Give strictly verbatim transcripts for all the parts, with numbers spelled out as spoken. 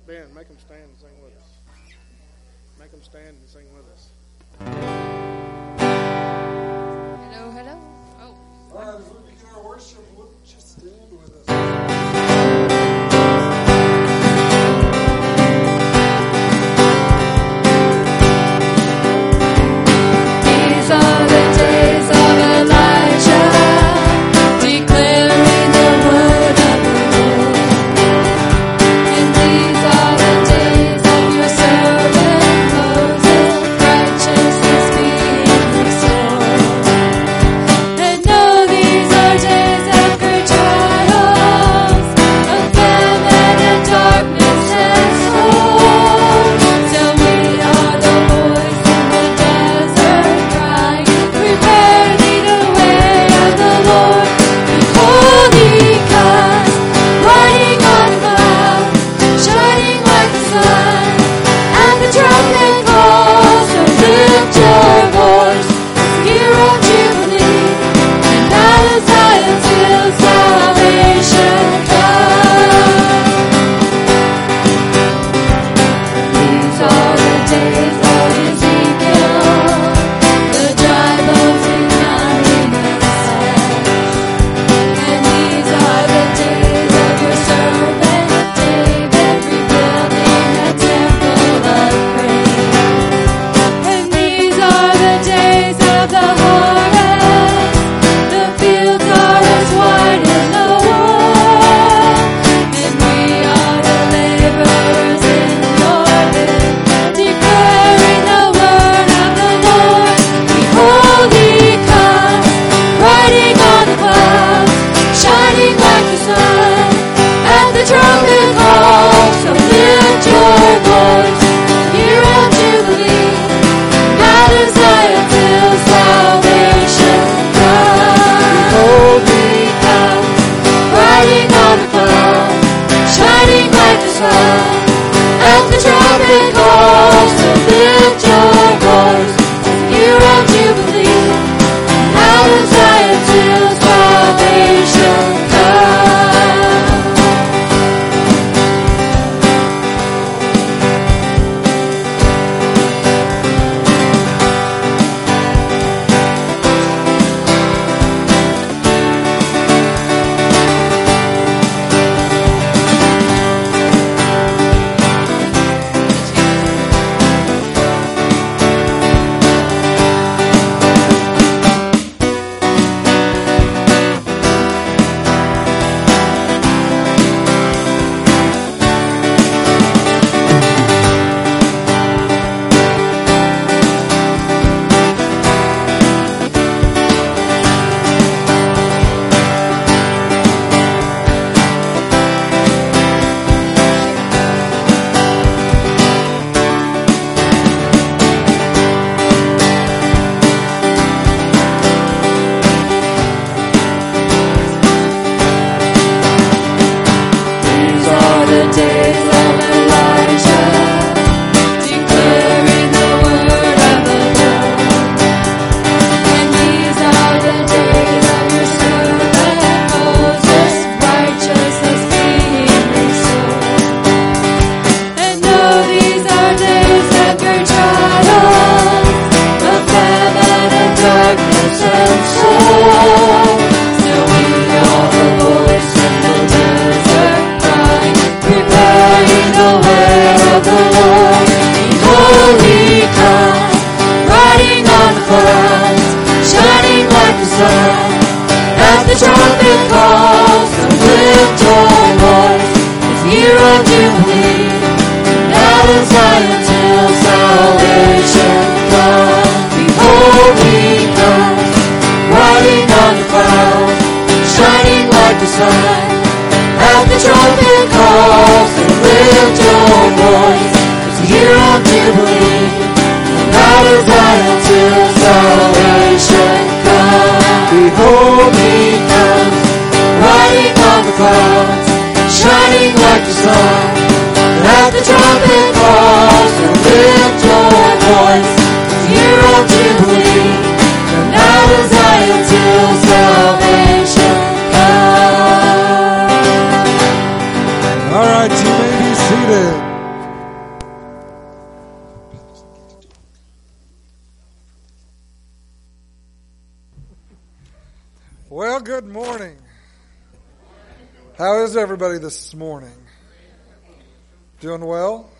Ben, make them stand and sing with us. Make them stand and sing with us. Hello, hello. Oh. All right, as we begin our worship, would you just stand with us? These are the days of Elijah, declaring the word of the Lord. And these are the days of your servant Moses, righteousness being restored. And know these are days after trials, of famine and darkness and storm. Till we are the voice in the desert crying, prepare thee the way of the Lord. Behold, he comes, riding on clouds, shining like the sun. And the trumpet calls, so lift your voice, year of Jubilee, and out of Zion till salvation comes. These are the days of Ezekiel, the dry bones igniting the sun. And these are the days of your servant David, rebuilding a temple of praise. And these are the days of the harvest, the fields are as white as the wool. And we are the laborers in your land, declaring the word of the Lord. Behold, he comes, riding on the clouds, shining like the sun. At the trumpet call, so lift your voice, year of Jubilee, out of Zion till salvation comes. Behold, he comes, riding on the clouds, shining like the sun. At the trumpet call, so lift your voice, year of Jubilee, out of Zion till salvation comes. These are the days of Elijah, declaring the word of the Lord. And these are the days of your servant Moses, righteousness being restored. And know these are days after trials, of famine and darkness and sorrow. Still we are the voice in the desert crying, preparing the way of the Lord. Behold, he comes, riding on the clouds, shining like the sun. As the trumpet calls, so lift your voice, it's year of Jubilee, and out of Zion till salvation comes. Behold, he comes, riding on the clouds, shining like the sun. As the trumpet calls, so lift your voice, it's year of Jubilee, and out of Zion till salvation comes. Behold, he comes, riding on the clouds, shining like the sun. At the trumpet calls, so lift your voice, it's year of Jubilee, and out of Zion till salvation comes. All right, you may be seated. Well, good morning. How is everybody this morning? Doing well?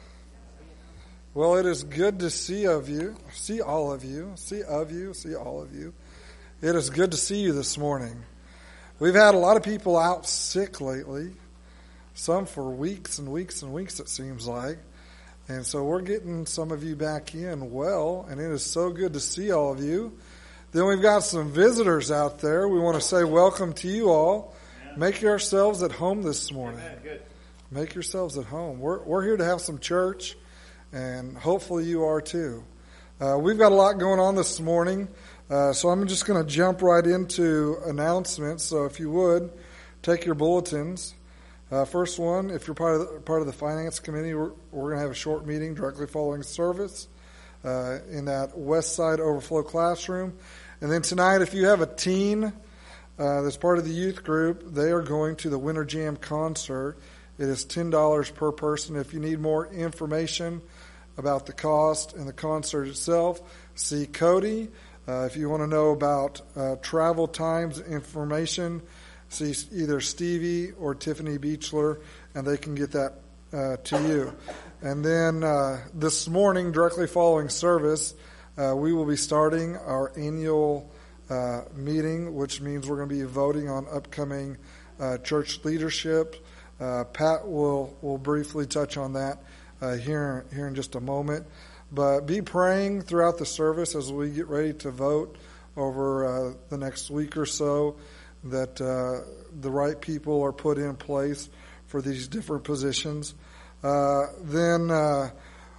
Well, it is good to see of you, see all of you, see of you, see all of you. It is good to see you this morning. We've had a lot of people out sick lately, some for weeks and weeks and weeks it seems like. And so we're getting some of you back in well, and it is so good to see all of you. Then we've got some visitors out there. We want to say welcome to you all. Make yourselves at home this morning. Amen. Good. Make yourselves at home. We're we're here to have some church, and hopefully you are too. Uh, we've got a lot going on this morning, uh, so I'm just going to jump right into announcements. So if you would, take your bulletins. Uh, first one, if you're part of the, part of the finance committee, we're, we're going to have a short meeting directly following service uh, in that West Side Overflow classroom. And then tonight, if you have a teen uh, that's part of the youth group, they are going to the Winter Jam concert. It is ten dollars per person. If you need more information about the cost and the concert itself, see Cody. Uh, if you want to know about uh, travel times, information, see either Stevie or Tiffany Beechler, and they can get that uh, to you. And then uh, this morning, directly following service, uh, we will be starting our annual uh, meeting, which means we're going to be voting on upcoming uh, church leadership. Uh, Pat will will briefly touch on that uh, here here in just a moment. But be praying throughout the service as we get ready to vote over uh, the next week or so that uh, the right people are put in place for these different positions. Uh, then uh,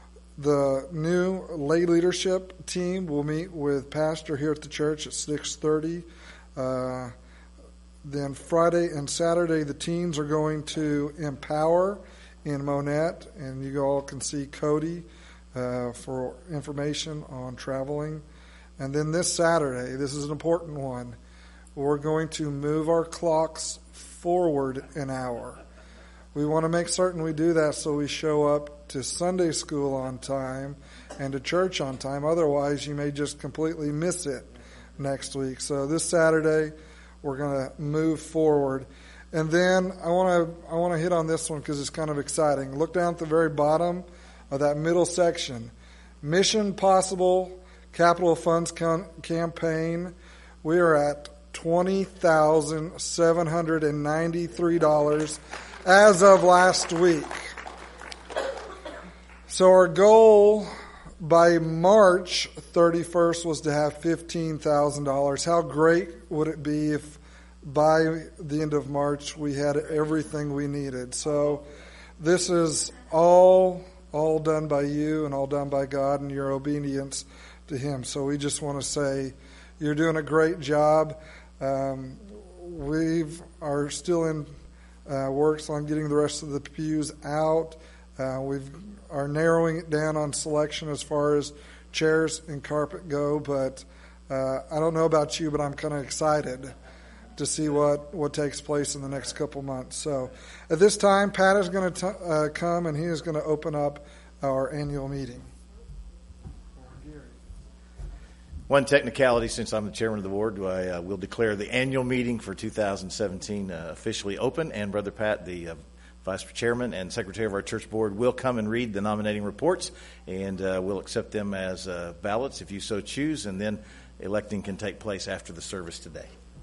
the new lay leadership team will meet with Pastor here at the church at six thirty. Uh, then Friday and Saturday, the teens are going to Empower in Monette, and you all can see Cody uh, for information on traveling. And then this Saturday, this is an important one, we're going to move our clocks forward an hour. We want to make certain we do that so we show up to Sunday school on time and to church on time. Otherwise, you may just completely miss it next week. So this Saturday, we're going to move forward. And then I want to I want to hit on this one because it's kind of exciting. Look down at the very bottom of that middle section. Mission Possible Capital Funds con- Campaign. We are at twenty thousand seven hundred ninety-three dollars as of last week. So our goal by March thirty-first was to have fifteen thousand dollars. How great would it be if by the end of March we had everything we needed? So this is all all done by you and all done by God and your obedience to Him. So we just want to say you're doing a great job. Um, we are still in uh, works on getting the rest of the pews out. Uh, we've are narrowing it down on selection as far as chairs and carpet go, but uh, I don't know about you, but I'm kind of excited to see what, what takes place in the next couple months. So at this time, Pat is going to uh, come and he is going to open up our annual meeting. One technicality, since I'm the chairman of the board, I uh, will declare the annual meeting for two thousand seventeen uh, officially open, and Brother Pat, the uh, Vice Chairman and Secretary of our church board, will come and read the nominating reports, and uh, we'll accept them as uh, ballots if you so choose, and then electing can take place after the service today.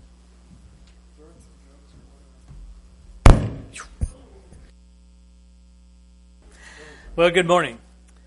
Well, good morning.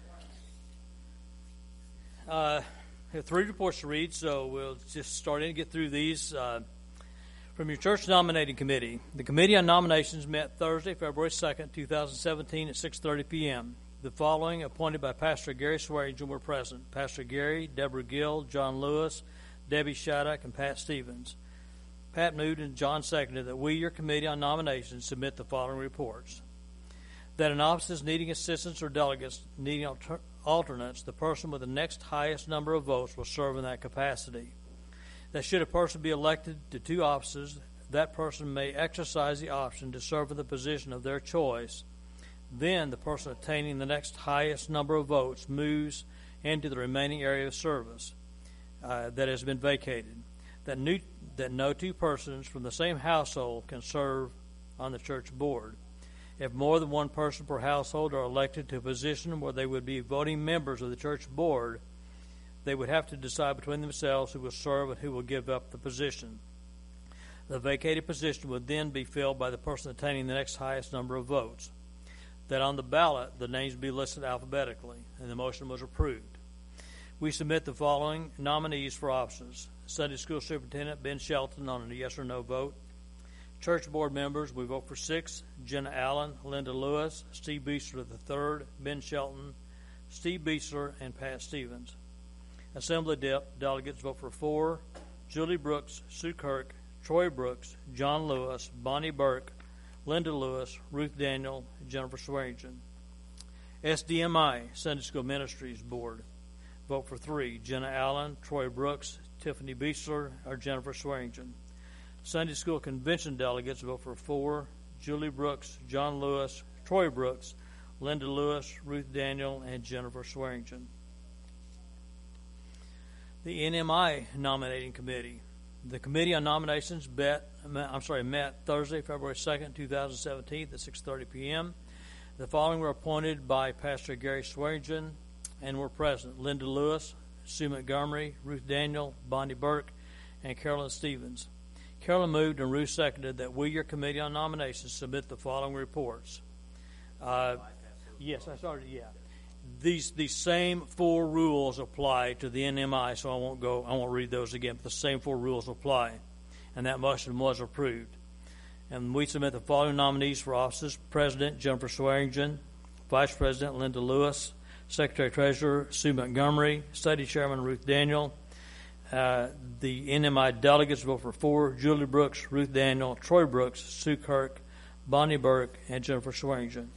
Uh, I have three reports to read, so we'll just start in and get through these. Uh, From your church nominating committee, the Committee on Nominations met Thursday, February second, twenty seventeen at six thirty p.m. The following, appointed by Pastor Gary Swearingen, were present: Pastor Gary, Deborah Gill, John Lewis, Debbie Shattuck, and Pat Stevens. Pat moved and John seconded that we, your Committee on Nominations, submit the following reports: that in offices needing assistants or delegates needing alter- alternates, the person with the next highest number of votes will serve in that capacity. That should a person be elected to two offices, that person may exercise the option to serve in the position of their choice. Then the person attaining the next highest number of votes moves into the remaining area of service uh, that has been vacated. that, new, that no two persons from the same household can serve on the church board. If more than one person per household are elected to a position where they would be voting members of the church board, they would have to decide between themselves who will serve and who will give up the position. The vacated position would then be filled by the person attaining the next highest number of votes. That on the ballot, the names be listed alphabetically, and the motion was approved. We submit the following nominees for offices. Sunday School Superintendent Ben Shelton on a yes or no vote. Church board members, we vote for six: Jenna Allen, Linda Lewis, Steve Beasler the third, Ben Shelton, Steve Beasler, and Pat Stevens. Assembly de- delegates vote for four: Julie Brooks, Sue Kirk, Troy Brooks, John Lewis, Bonnie Burke, Linda Lewis, Ruth Daniel, and Jennifer Swearingen. S D M I, Sunday School Ministries Board, vote for three: Jenna Allen, Troy Brooks, Tiffany Beasler, or Jennifer Swearingen. Sunday School Convention delegates vote for four: Julie Brooks, John Lewis, Troy Brooks, Linda Lewis, Ruth Daniel, and Jennifer Swearingen. The N M I Nominating Committee. The Committee on Nominations bet, I'm sorry, met Thursday, February second, two thousand seventeen at six thirty p.m. The following were appointed by Pastor Gary Swearingen and were present: Linda Lewis, Sue Montgomery, Ruth Daniel, Bonnie Burke, and Carolyn Stevens. Carolyn moved and Ruth seconded that we, your Committee on Nominations, submit the following reports. Uh, yes, I started, yeah. These these same four rules apply to the N M I, so I won't go. I won't read those again. But the same four rules apply, and that motion was approved. And we submit the following nominees for offices: President Jennifer Swearingen, Vice President Linda Lewis, Secretary Treasurer Sue Montgomery, Study Chairman Ruth Daniel. Uh, the N M I delegates vote for four: Julie Brooks, Ruth Daniel, Troy Brooks, Sue Kirk, Bonnie Burke, and Jennifer Swearingen.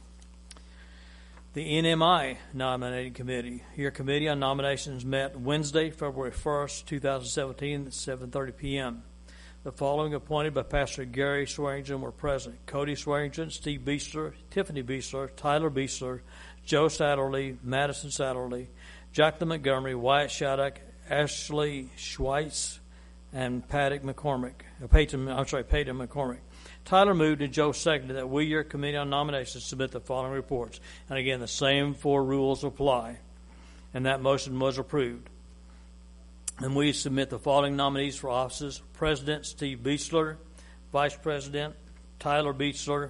The N M I Nominating Committee. Your Committee on Nominations met Wednesday, February first, two thousand seventeen at seven thirty p.m. The following appointed by Pastor Gary Swearingen were present: Cody Swearingen, Steve Beasler, Tiffany Beasler, Tyler Beasler, Joe Satterley, Madison Satterley, Jacqueline Montgomery, Wyatt Shattuck, Ashley Schweitz, and Paddock McCormick. Uh, Peyton, I'm sorry, Peyton McCormick. Tyler moved and Joe seconded that we, your Committee on Nominations, submit the following reports. And again, the same four rules apply. And that motion was approved. And we submit the following nominees for offices: President Steve Beasler, Vice President Tyler Beasler,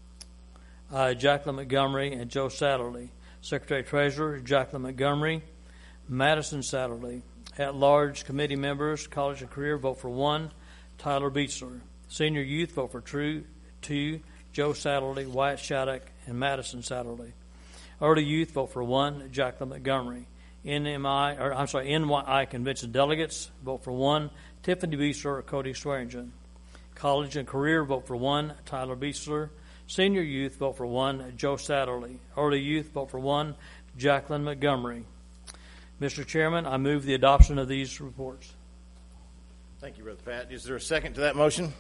uh, Jacqueline Montgomery, and Joe Satterley. Secretary Treasurer Jacqueline Montgomery, Madison Satterley. At-large committee members, college and career, vote for one: Tyler Beasler. Senior youth, vote for true, two: Joe Satterley, Wyatt Shattuck, and Madison Satterley. Early youth, vote for one: Jacqueline Montgomery. N M I, or I'm sorry, N Y I convention delegates, vote for one: Tiffany Beasler or Cody Swearingen. College and career, vote for one: Tyler Beasler. Senior youth, vote for one: Joe Satterley. Early youth, vote for one: Jacqueline Montgomery. Mister Chairman, I move the adoption of these reports. Thank you, Brother Pat. Is there a second to that motion?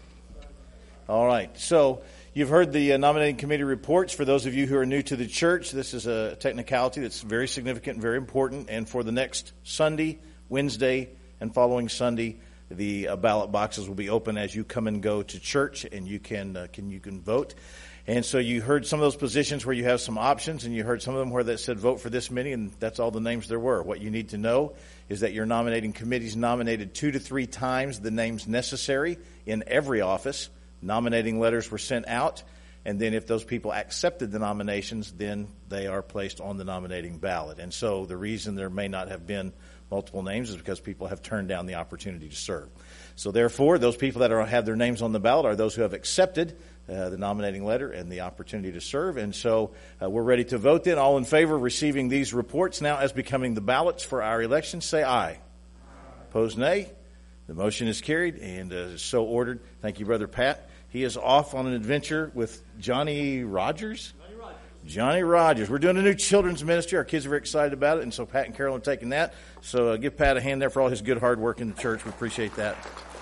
All right. So you've heard the uh, nominating committee reports. For those of you who are new to the church, this is a technicality that's very significant and very important. And for the next Sunday, Wednesday, and following Sunday, the uh, ballot boxes will be open as you come and go to church, and you can uh, can you can vote. And so you heard some of those positions where you have some options, and you heard some of them where that said vote for this many, and that's all the names there were. What you need to know is that your nominating committee's nominated two to three times the names necessary in every office. Nominating letters were sent out, and then if those people accepted the nominations, then they are placed on the nominating ballot. And so the reason there may not have been multiple names is because people have turned down the opportunity to serve. So therefore, those people that are, have their names on the ballot are those who have accepted uh, the nominating letter and the opportunity to serve. And so uh, we're ready to vote then. All in favor of receiving these reports now as becoming the ballots for our election, say aye. Aye. Opposed, nay. The motion is carried and uh, is so ordered. Thank you, Brother Pat. He is off on an adventure with Johnny Rogers. Johnny Rogers. Johnny Rogers. We're doing a new children's ministry. Our kids are very excited about it, and so Pat and Carol are taking that. So uh, give Pat a hand there for all his good hard work in the church. We appreciate that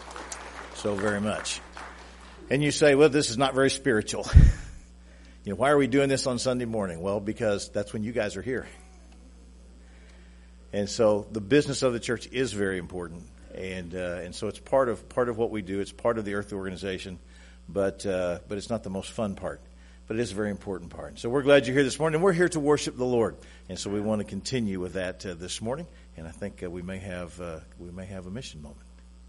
so very much. And you say, well, this is not very spiritual. You know, why are we doing this on Sunday morning? Well, because that's when you guys are here. And so the business of the church is very important. and uh, and so it's part of part of what we do. It's part of the Earth organization, but uh, but it's not the most fun part. But it is a very important part. So we're glad you're here this morning, and we're here to worship the Lord, and so we want to continue with that uh, this morning. And I think uh, we may have uh, we may have a mission moment.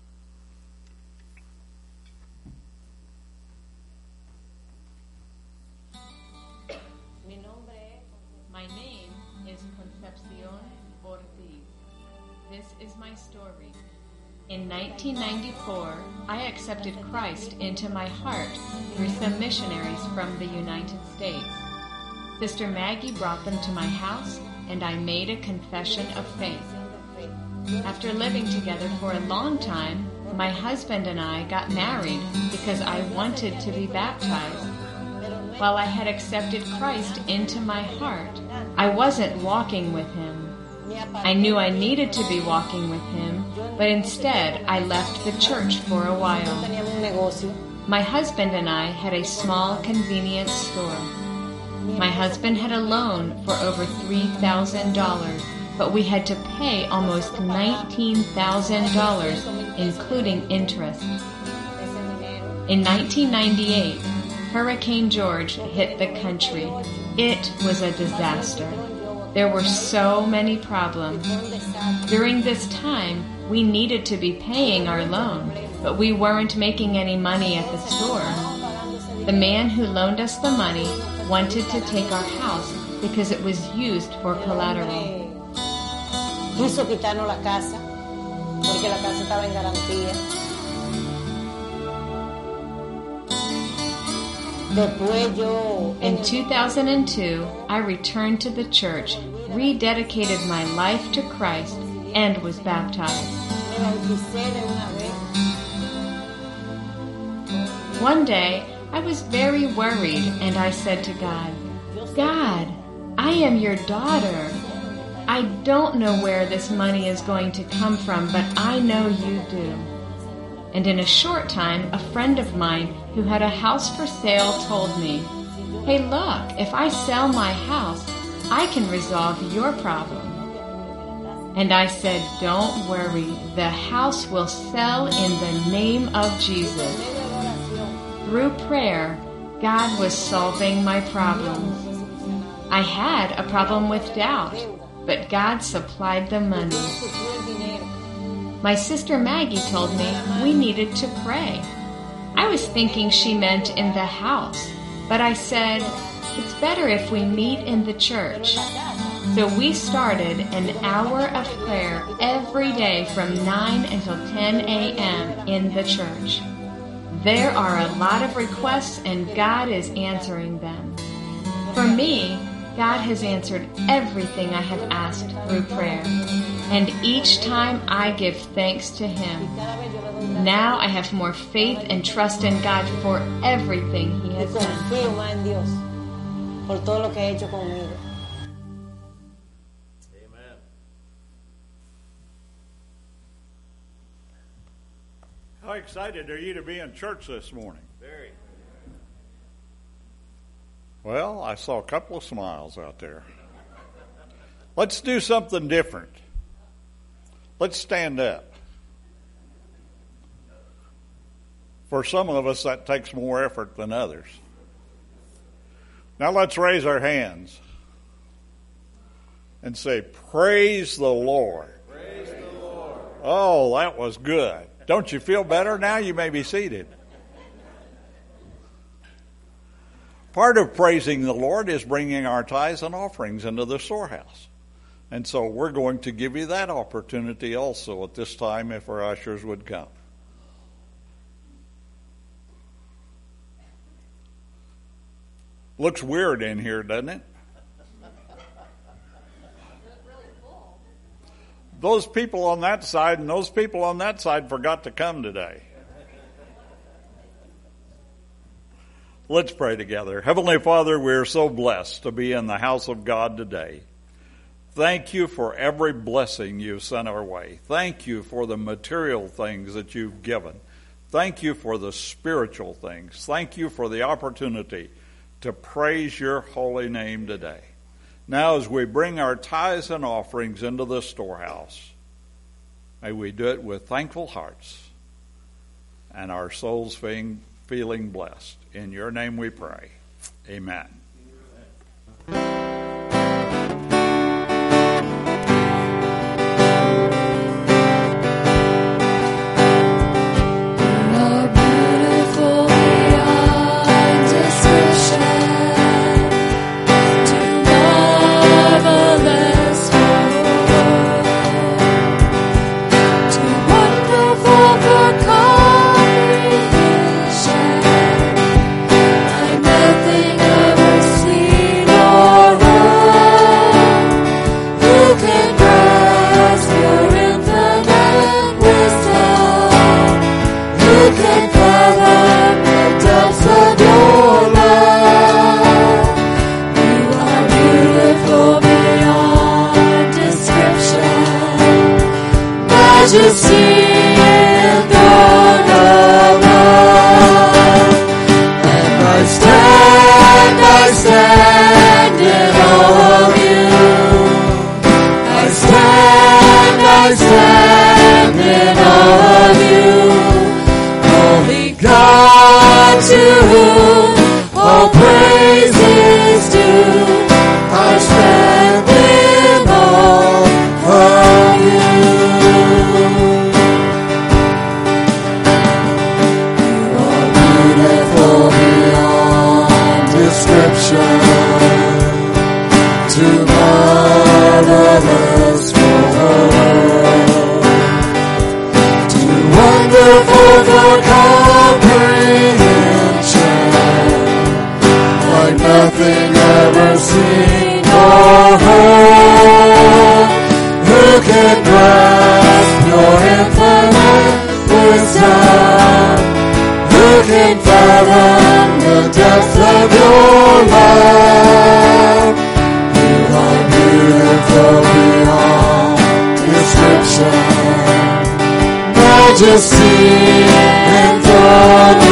My name is Concepcion Ortiz. This is my story. In nineteen ninety-four, I accepted Christ into my heart through some missionaries from the United States. Sister Maggie brought them to my house, and I made a confession of faith. After living together for a long time, my husband and I got married because I wanted to be baptized. While I had accepted Christ into my heart, I wasn't walking with Him. I knew I needed to be walking with Him, but instead I left the church for a while. My husband and I had a small convenience store. My husband had a loan for over three thousand dollars, but we had to pay almost nineteen thousand dollars, including interest. In nineteen ninety-eight, Hurricane George hit the country. It was a disaster. There were so many problems. During this time, we needed to be paying our loan, but we weren't making any money at the store. The man who loaned us the money wanted to take our house because it was used for collateral. Quiso quitarnos la casa porque la casa estaba en garantía. In two thousand two, I returned to the church, rededicated my life to Christ, and was baptized. One day, I was very worried, and I said to God, God, I am your daughter. I don't know where this money is going to come from, but I know you do. And in a short time, a friend of mine who had a house for sale told me, hey, look, if I sell my house, I can resolve your problem. And I said, don't worry, the house will sell in the name of Jesus. Through prayer, God was solving my problems. I had a problem with doubt, but God supplied the money. My sister Maggie told me we needed to pray. I was thinking she meant in the house, but I said, it's better if we meet in the church. So we started an hour of prayer every day from nine until ten a.m. in the church. There are a lot of requests, and God is answering them. For me, God has answered everything I have asked through prayer. And each time I give thanks to Him. Now I have more faith and trust in God for everything He has done. Amen. How excited are you to be in church this morning? Very. Well, I saw a couple of smiles out there. Let's do something different. Let's stand up. For some of us, that takes more effort than others. Now let's raise our hands and say, praise the Lord. Praise the Lord. Oh, that was good. Don't you feel better now? You may be seated. Part of praising the Lord is bringing our tithes and offerings into the storehouse. And so we're going to give you that opportunity also at this time if our ushers would come. Looks weird in here, doesn't it? Those people on that side and those people on that side forgot to come today. Let's pray together. Heavenly Father, we are so blessed to be in the house of God today. Thank you for every blessing you've sent our way. Thank you for the material things that you've given. Thank you for the spiritual things. Thank you for the opportunity to praise your holy name today. Now as we bring our tithes and offerings into the storehouse, May we do it with thankful hearts and our souls feeling, feeling blessed. In your name we pray. Amen. Majesty and throne above, and I stand, I stand in awe of you. I stand, I stand in awe of you. Holy God, to whom all praise is due, I stand in awe of you. To marvelous world, too wonderful for comprehension, like nothing ever seen or heard. Who can grasp your infinite wisdom? Who can fathom the depth of your love? Beautiful beyond description, majesty and throne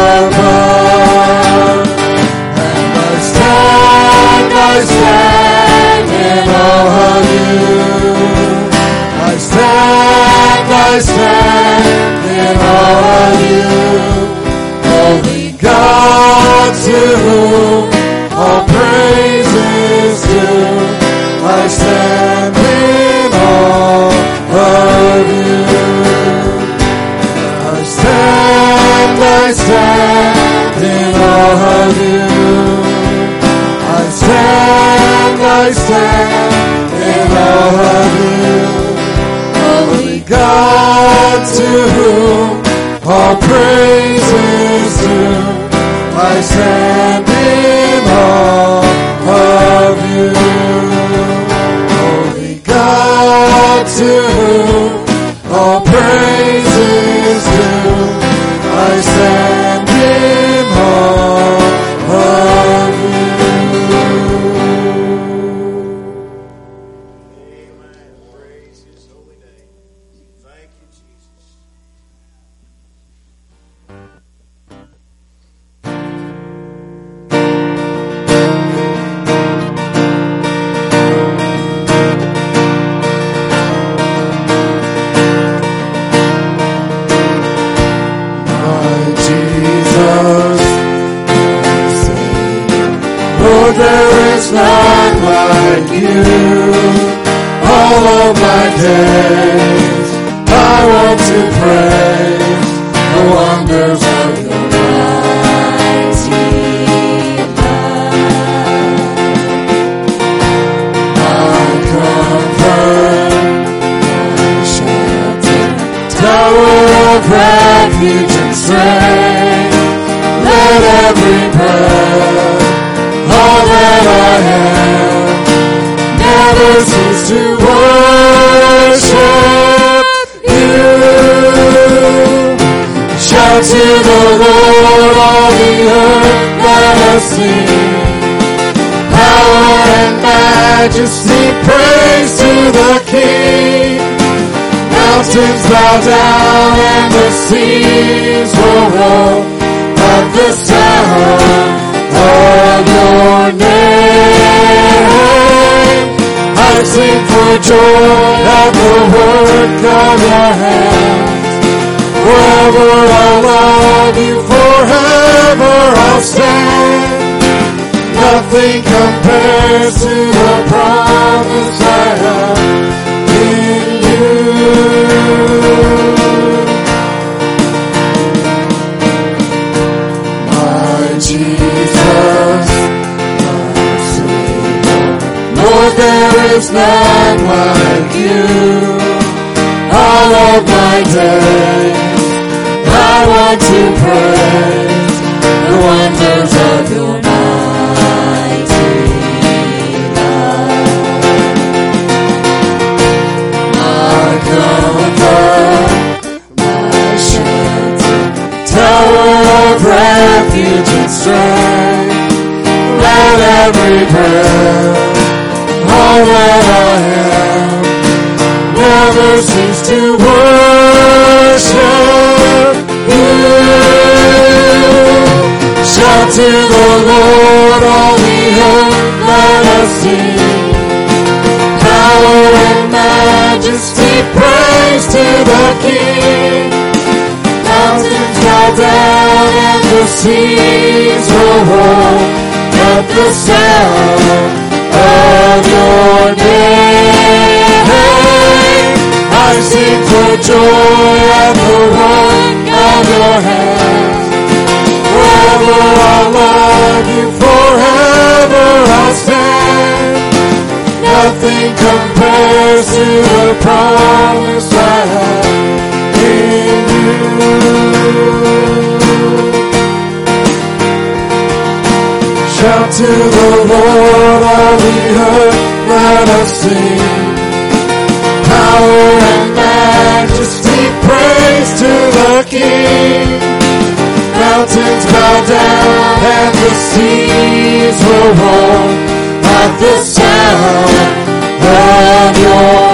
above, and I stand, I stand in awe of you. I stand, I stand in awe of you. Holy God, to whom all praise is due, I stand in awe of you. I stand, I stand in awe of you. I stand, I stand in awe of you. Holy God, to whom all praise is due, I stand in awe of you. God, to whom all praise is due, I stand in awe of you. Amen. Praise his holy name. Thank you, Jesus. There is none like you. All of my days I want to praise the wonders of your mighty love. My comfort, my shelter, tower of refuge and strength. Let every breath, all that I am, never cease to worship you. Shout to the Lord, all the earth, let us sing. Power and majesty, praise to the King. Mountains bow down and the seas will roll at the sound of your name. I sing for for joy at the work of your hands. Forever I'll love you, forever I'll stand. Nothing compares to the promise I have in you. My Jesus, my Savior, Lord, there is none like you. All of my days I want to praise the wonders of your mighty love. My comfort, my shelter, tower of refuge and strength. Let every breath, all that I am, never cease to worship you. Shout to the Lord, all the earth, let us sing. Power and majesty, praise to the King. Mountains bow down and the seas will roar at the sound of your name. I sing for joy at the work of your hands. Forever I'll love you, forever I'll stand. Nothing compares to the promise I have in you. Shout to the Lord, all the earth, let us sing. Power and majesty, praise to the King. Mountains bow down and the seas will roar at the sound of your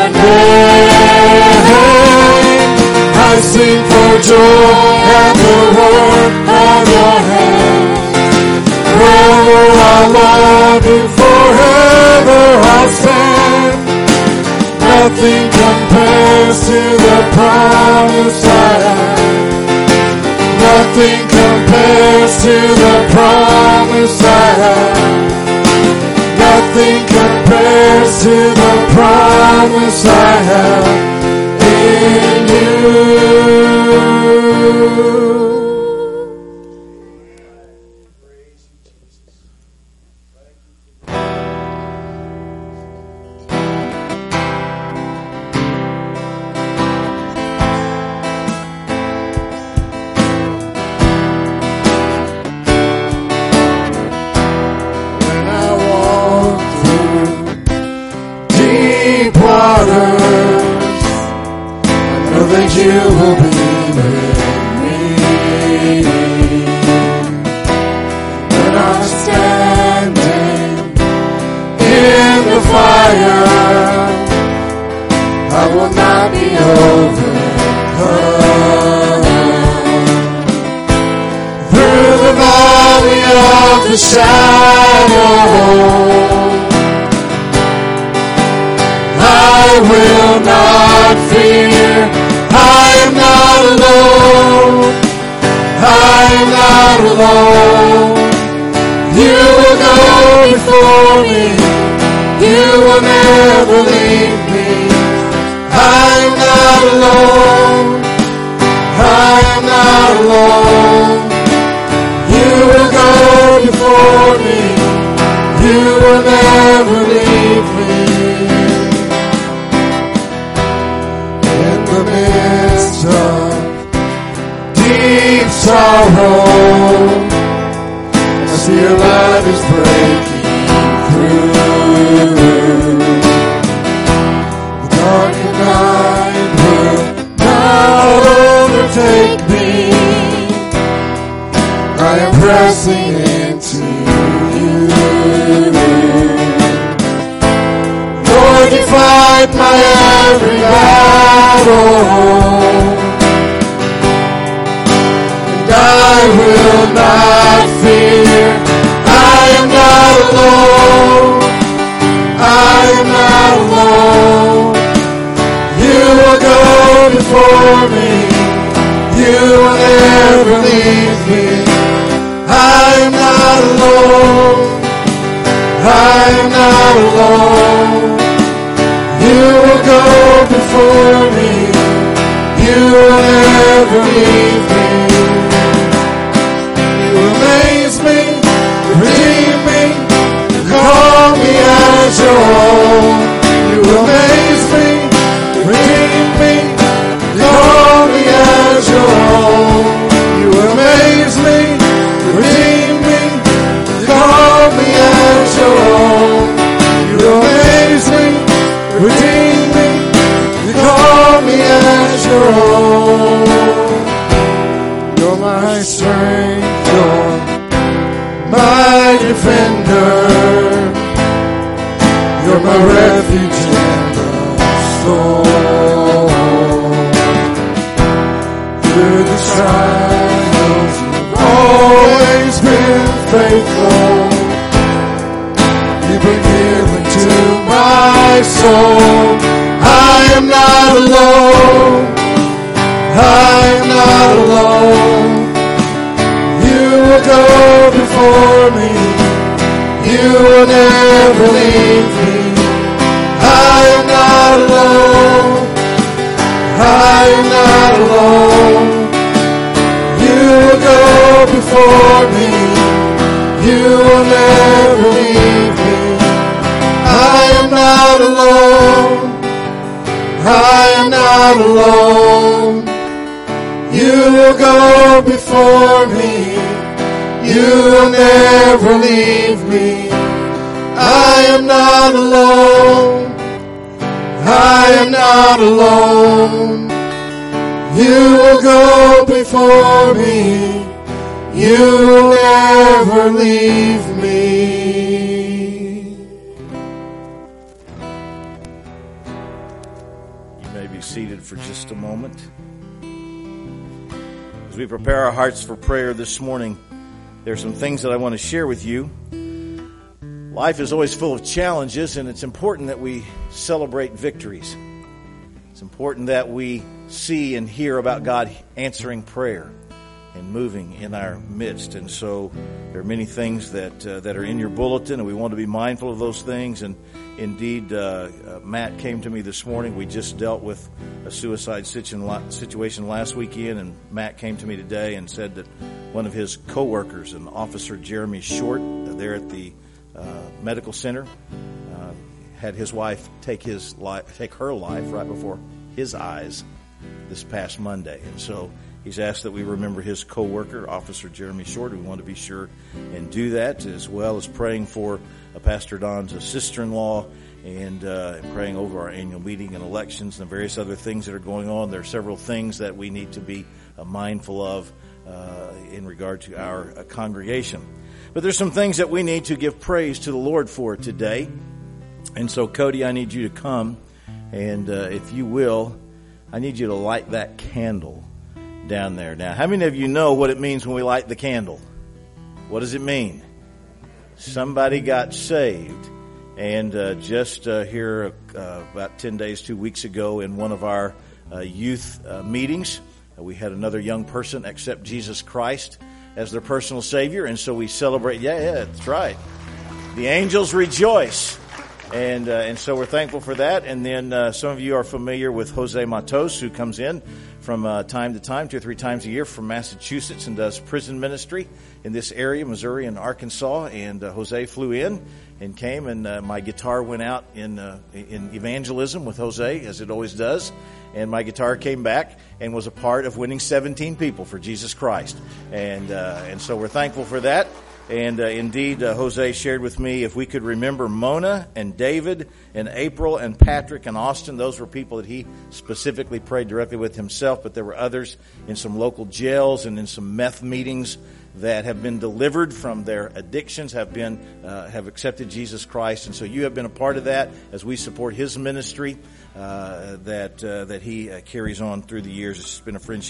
name. I sing for joy at the work of your hands. Forever I'll love you, forever I'll stand. Nothing compares to the promise I have. Nothing compares to the promise I have. Nothing compares to the promise I have in you. You will be with me when I'm standing in the fire. I will not be overcome. Through the valley of the shadow, I will not fear. I am not alone. I am not alone. You will go before me. You will never leave me. I am not alone. I am not alone. You will go before me. You will never leave me. In the midst of deep sorrow, I see your light is breaking through. The dark night will not overtake me. I am pressing into you. Lord, you fight my every battle, and I will not fear. I am not alone. I am not alone. before me. You will never leave me. I am not alone. I am not alone. You will go before me. You will never leave me. You amaze me, redeem me, call me as your own. You amaze me, redeem me, call me as your own. You amaze me, redeem me, call me as your own. You amaze me, redeem me, call me as your own. You're my strength, you're my defender. You're my refuge in the storm. Through the trials, you've always been faithful. You've been healing to my soul. I am not alone. I am not alone. You will go before me. You will never leave me. I am not alone. I am not alone. You will go before me. You will never leave me. I am not alone. I am not alone. You will go before me. You will never leave me. I am not alone. I am not alone. You will go before me. You will never leave me. You may be seated for just a moment. As we prepare our hearts for prayer this morning, there are some things that I want to share with you. Life is always full of challenges, and it's important that we celebrate victories. It's important that we see and hear about God answering prayer and moving in our midst. And so there are many things that uh, that are in your bulletin, and we want to be mindful of those things. And indeed, uh, uh, Matt came to me this morning. We just dealt with a suicide situation last weekend, and Matt came to me today and said that one of his co-workers, an Officer Jeremy Short, uh, there at the uh, medical center, uh, had his wife take his life, take her life right before his eyes this past Monday. And so he's asked that we remember his co-worker, Officer Jeremy Short. We want to be sure and do that, as well as praying for uh, Pastor Don's uh, sister-in-law and uh, praying over our annual meeting and elections and various other things that are going on. There are several things that we need to be uh, mindful of uh, in regard to our uh, congregation. But there's some things that we need to give praise to the Lord for today. And so, Cody, I need you to come, and uh, if you will, I need you to light that candle down there. Now, how many of you know what it means when we light the candle? What does it mean? Somebody got saved. And uh, just uh, here uh, about ten days, two weeks ago, in one of our uh, youth uh, meetings, uh, we had another young person accept Jesus Christ as their personal Savior. And so we celebrate. Yeah, yeah, that's right. The angels rejoice. And uh, and so we're thankful for that. And then uh, some of you are familiar with Jose Matos, who comes in from uh, time to time, two or three times a year from Massachusetts, and does prison ministry in this area, Missouri and Arkansas. And uh, Jose flew in and came, and uh, my guitar went out in uh, in evangelism with Jose, as it always does. And my guitar came back and was a part of winning seventeen people for Jesus Christ. And uh, and so we're thankful for that. And uh, indeed, uh, Jose shared with me, if we could remember Mona and David and April and Patrick and Austin, those were people that he specifically prayed directly with himself, but there were others in some local jails and in some meth meetings that have been delivered from their addictions, have been uh, have accepted Jesus Christ. And so you have been a part of that as we support his ministry uh, that uh, that he uh, carries on through the years. It's been a friendship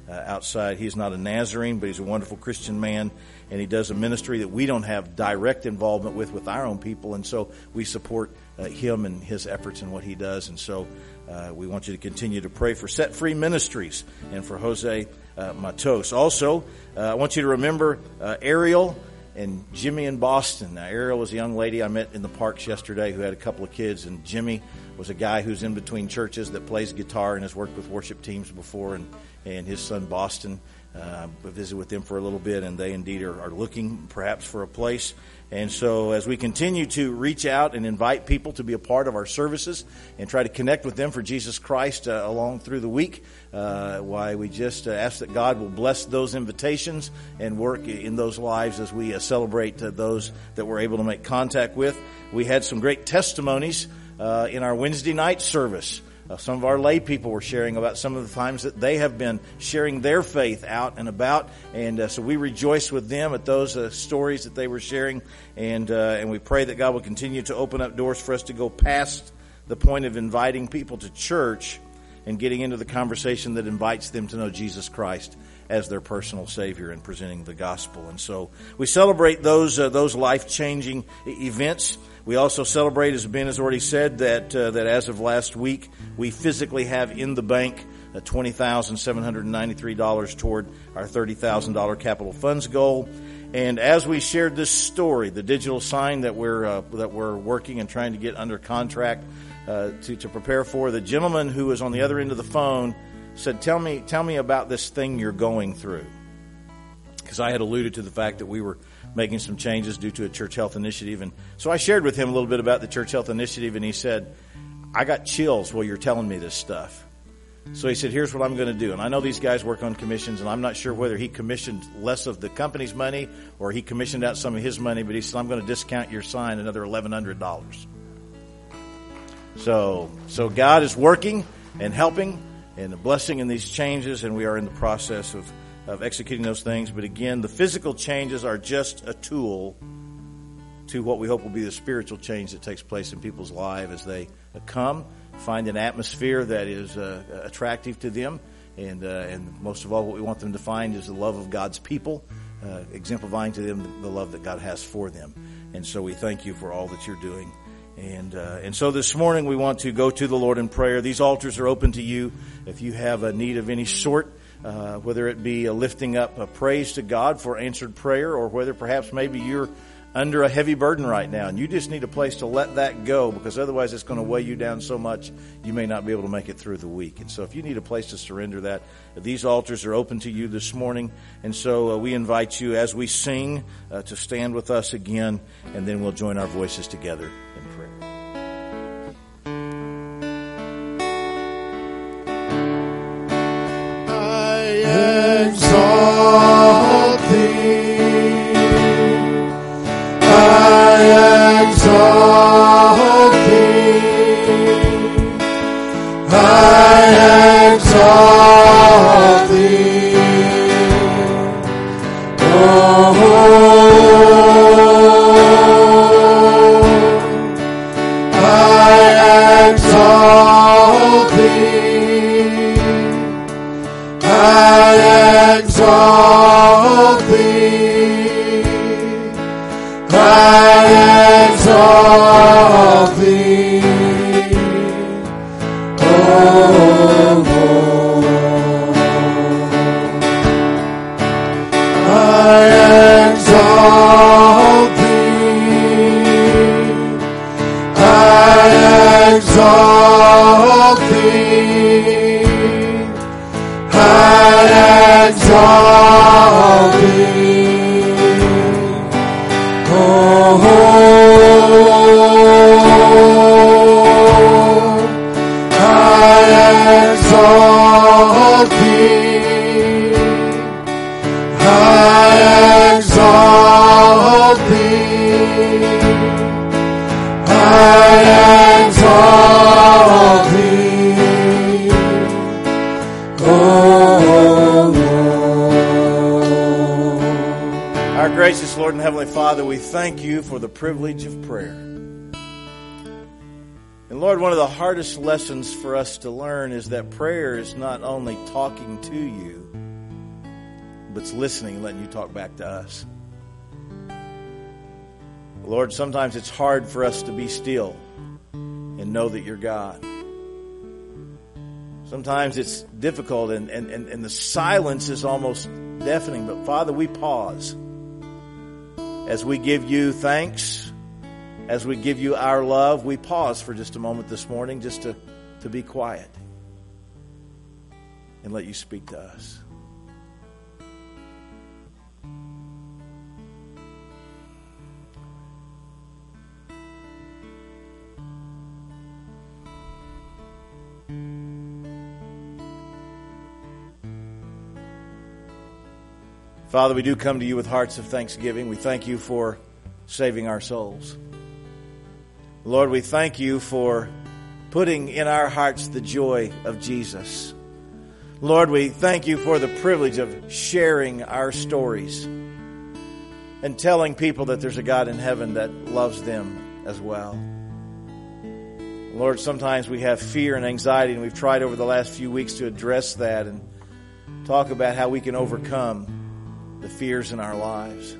uh, outside. He's not a Nazarene, but he's a wonderful Christian man, and he does a ministry that we don't have direct involvement with with our own people, and so we support uh, him and his efforts and what he does. And so uh, we want you to continue to pray for Set Free Ministries and for Jose uh, Matos. Also, uh, I want you to remember uh, Ariel and Jimmy in Boston. Now, Ariel was a young lady I met in the parks yesterday who had a couple of kids, and Jimmy was a guy who's in between churches that plays guitar and has worked with worship teams before, and, and his son Boston. Uh, I visited with them for a little bit, and they indeed are, are looking perhaps for a place. And so as we continue to reach out and invite people to be a part of our services and try to connect with them for Jesus Christ uh, along through the week, uh, why we just uh, ask that God will bless those invitations and work in those lives as we uh, celebrate uh, those that we're able to make contact with. We had some great testimonies uh, in our Wednesday night service. Uh, some of our lay people were sharing about some of the times that they have been sharing their faith out and about, and uh, so we rejoice with them at those uh, stories that they were sharing, and uh, and we pray that God will continue to open up doors for us to go past the point of inviting people to church and getting into the conversation that invites them to know Jesus Christ as their personal Savior and presenting the gospel. And so we celebrate those uh, those life-changing events. We also celebrate, as Ben has already said, that uh, that as of last week, we physically have in the bank uh, twenty thousand seven hundred ninety-three dollars toward our thirty thousand dollars capital funds goal. And as we shared this story, the digital sign that we're uh, that we're working and trying to get under contract uh, to to prepare for, the gentleman who was on the other end of the phone said, "Tell me, tell me about this thing you're going through," because I had alluded to the fact that we were making some changes due to a church health initiative. And so I shared with him a little bit about the church health initiative, and he said, "I got chills while you're telling me this stuff." So he said, "Here's what I'm going to do." And I know these guys work on commissions, and I'm not sure whether he commissioned less of the company's money or he commissioned out some of his money, but he said, "I'm going to discount your sign another eleven hundred dollars. So, so God is working and helping and blessing in these changes, and we are in the process of of executing those things. But again, the physical changes are just a tool to what we hope will be the spiritual change that takes place in people's lives as they come, find an atmosphere that is uh, attractive to them, and uh, and most of all, what we want them to find is the love of God's people, uh, exemplifying to them the love that God has for them. And so we thank you for all that you're doing. And uh, and so this morning we want to go to the Lord in prayer. These altars are open to you. If you have a need of any sort, Uh, whether it be a lifting up a praise to God for answered prayer, or whether perhaps maybe you're under a heavy burden right now and you just need a place to let that go, because otherwise it's going to weigh you down so much you may not be able to make it through the week. And so if you need a place to surrender that, these altars are open to you this morning. And so uh, we invite you as we sing uh, to stand with us again, and then we'll join our voices together in prayer. Exalt thee, I exalt thee, I exalt thee, oh, I exalt thee, I exalt thee, I exalt thee, oh Lord. I exalt thee, I exalt thee, I exalt thee, oh, I exalt thee, I exalt thee, I exalt thee, oh Lord. Our gracious Lord and Heavenly Father, we thank you for the privilege of prayer. And Lord, one of the hardest lessons for us to learn is that prayer is not only talking to you, but's listening and letting you talk back to us. Lord, sometimes it's hard for us to be still and know that you're God. Sometimes it's difficult and, and, and, and the silence is almost deafening. But Father, we pause as we give you thanks, as we give you our love. We pause for just a moment this morning just to, to be quiet and let you speak to us. Father, we do come to you with hearts of thanksgiving. We thank you for saving our souls. Lord, we thank you for putting in our hearts the joy of Jesus. Lord, we thank you for the privilege of sharing our stories and telling people that there's a God in heaven that loves them as well. Lord, sometimes we have fear and anxiety, and we've tried over the last few weeks to address that and talk about how we can overcome the fears in our lives.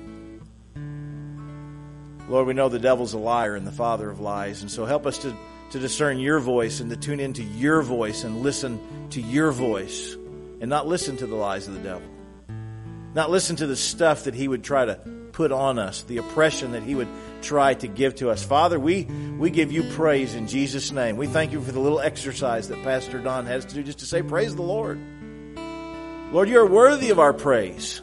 Lord, we know the devil's a liar and the father of lies, and so help us to, to discern your voice and to tune into your voice and listen to your voice and not listen to the lies of the devil. Not listen to the stuff that he would try to put on us, the oppression that he would try to give to us. Father, we, we give you praise in Jesus' name. We thank you for the little exercise that Pastor Don has to do just to say, praise the Lord. Lord, you're worthy of our praise.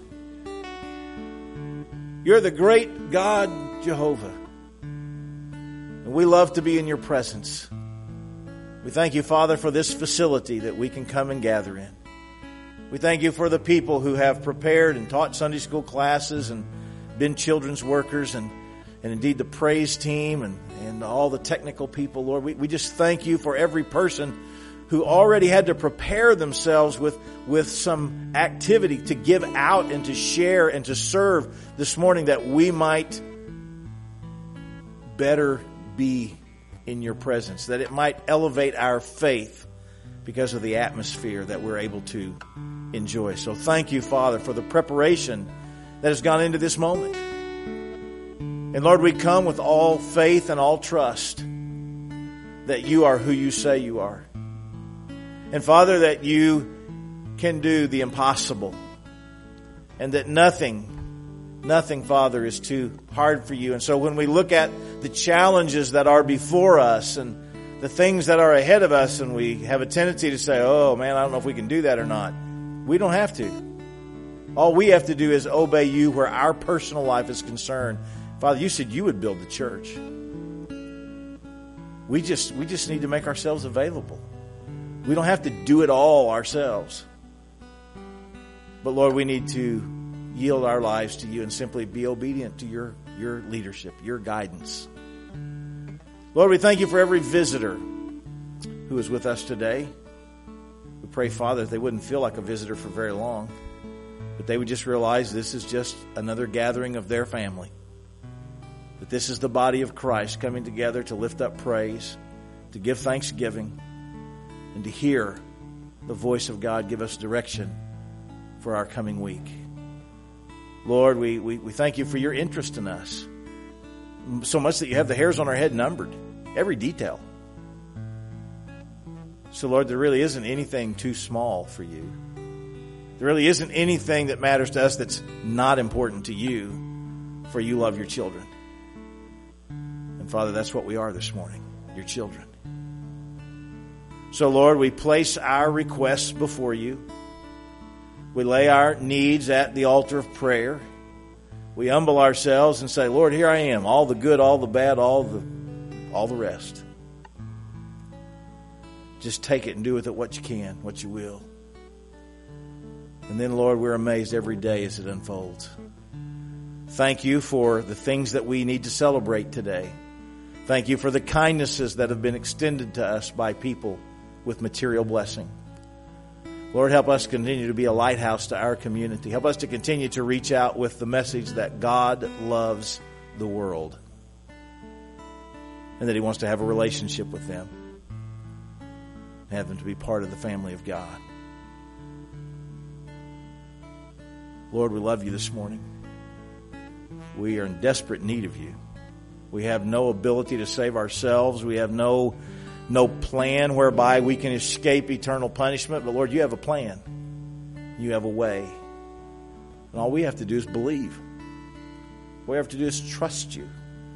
You're the great God, Jehovah. And we love to be in your presence. We thank you, Father, for this facility that we can come and gather in. We thank you for the people who have prepared and taught Sunday school classes and been children's workers and, and indeed the praise team and, and all the technical people, Lord. We, we just thank you for every person who already had to prepare themselves with, with some activity to give out and to share and to serve this morning, that we might better be in your presence, that it might elevate our faith because of the atmosphere that we're able to enjoy. So thank you, Father, for the preparation that has gone into this moment. And Lord, we come with all faith and all trust that you are who you say you are. And Father, that you can do the impossible. And that nothing, nothing, Father, is too hard for you. And so when we look at the challenges that are before us and the things that are ahead of us, and we have a tendency to say, oh man, I don't know if we can do that or not. We don't have to. All we have to do is obey you where our personal life is concerned. Father, you said you would build the church. We just, we just need to make ourselves available. We don't have to do it all ourselves. But Lord, we need to yield our lives to you and simply be obedient to your, your leadership, your guidance. Lord, we thank you for every visitor who is with us today. We pray, Father, that they wouldn't feel like a visitor for very long, but they would just realize this is just another gathering of their family. That this is the body of Christ coming together to lift up praise, to give thanksgiving, and to hear the voice of God give us direction for our coming week. Lord, we, we, we thank you for your interest in us. So much that you have the hairs on our head numbered. Every detail. So Lord, there really isn't anything too small for you. There really isn't anything that matters to us that's not important to you, for you love your children. And Father, that's what we are this morning, your children. So Lord, we place our requests before you. We lay our needs at the altar of prayer. We humble ourselves and say, Lord, here I am, all the good, all the bad, all the, all the rest. Just take it and do with it what you can, what you will. And then, Lord, we're amazed every day as it unfolds. Thank you for the things that we need to celebrate today. Thank you for the kindnesses that have been extended to us by people with material blessing. Lord, help us continue to be a lighthouse to our community. Help us to continue to reach out with the message that God loves the world and that He wants to have a relationship with them and have them to be part of the family of God. Lord, we love you this morning. We are in desperate need of you. We have no ability to save ourselves. We have no, no plan whereby we can escape eternal punishment. But Lord, you have a plan. You have a way. And all we have to do is believe. All we have to do is trust you.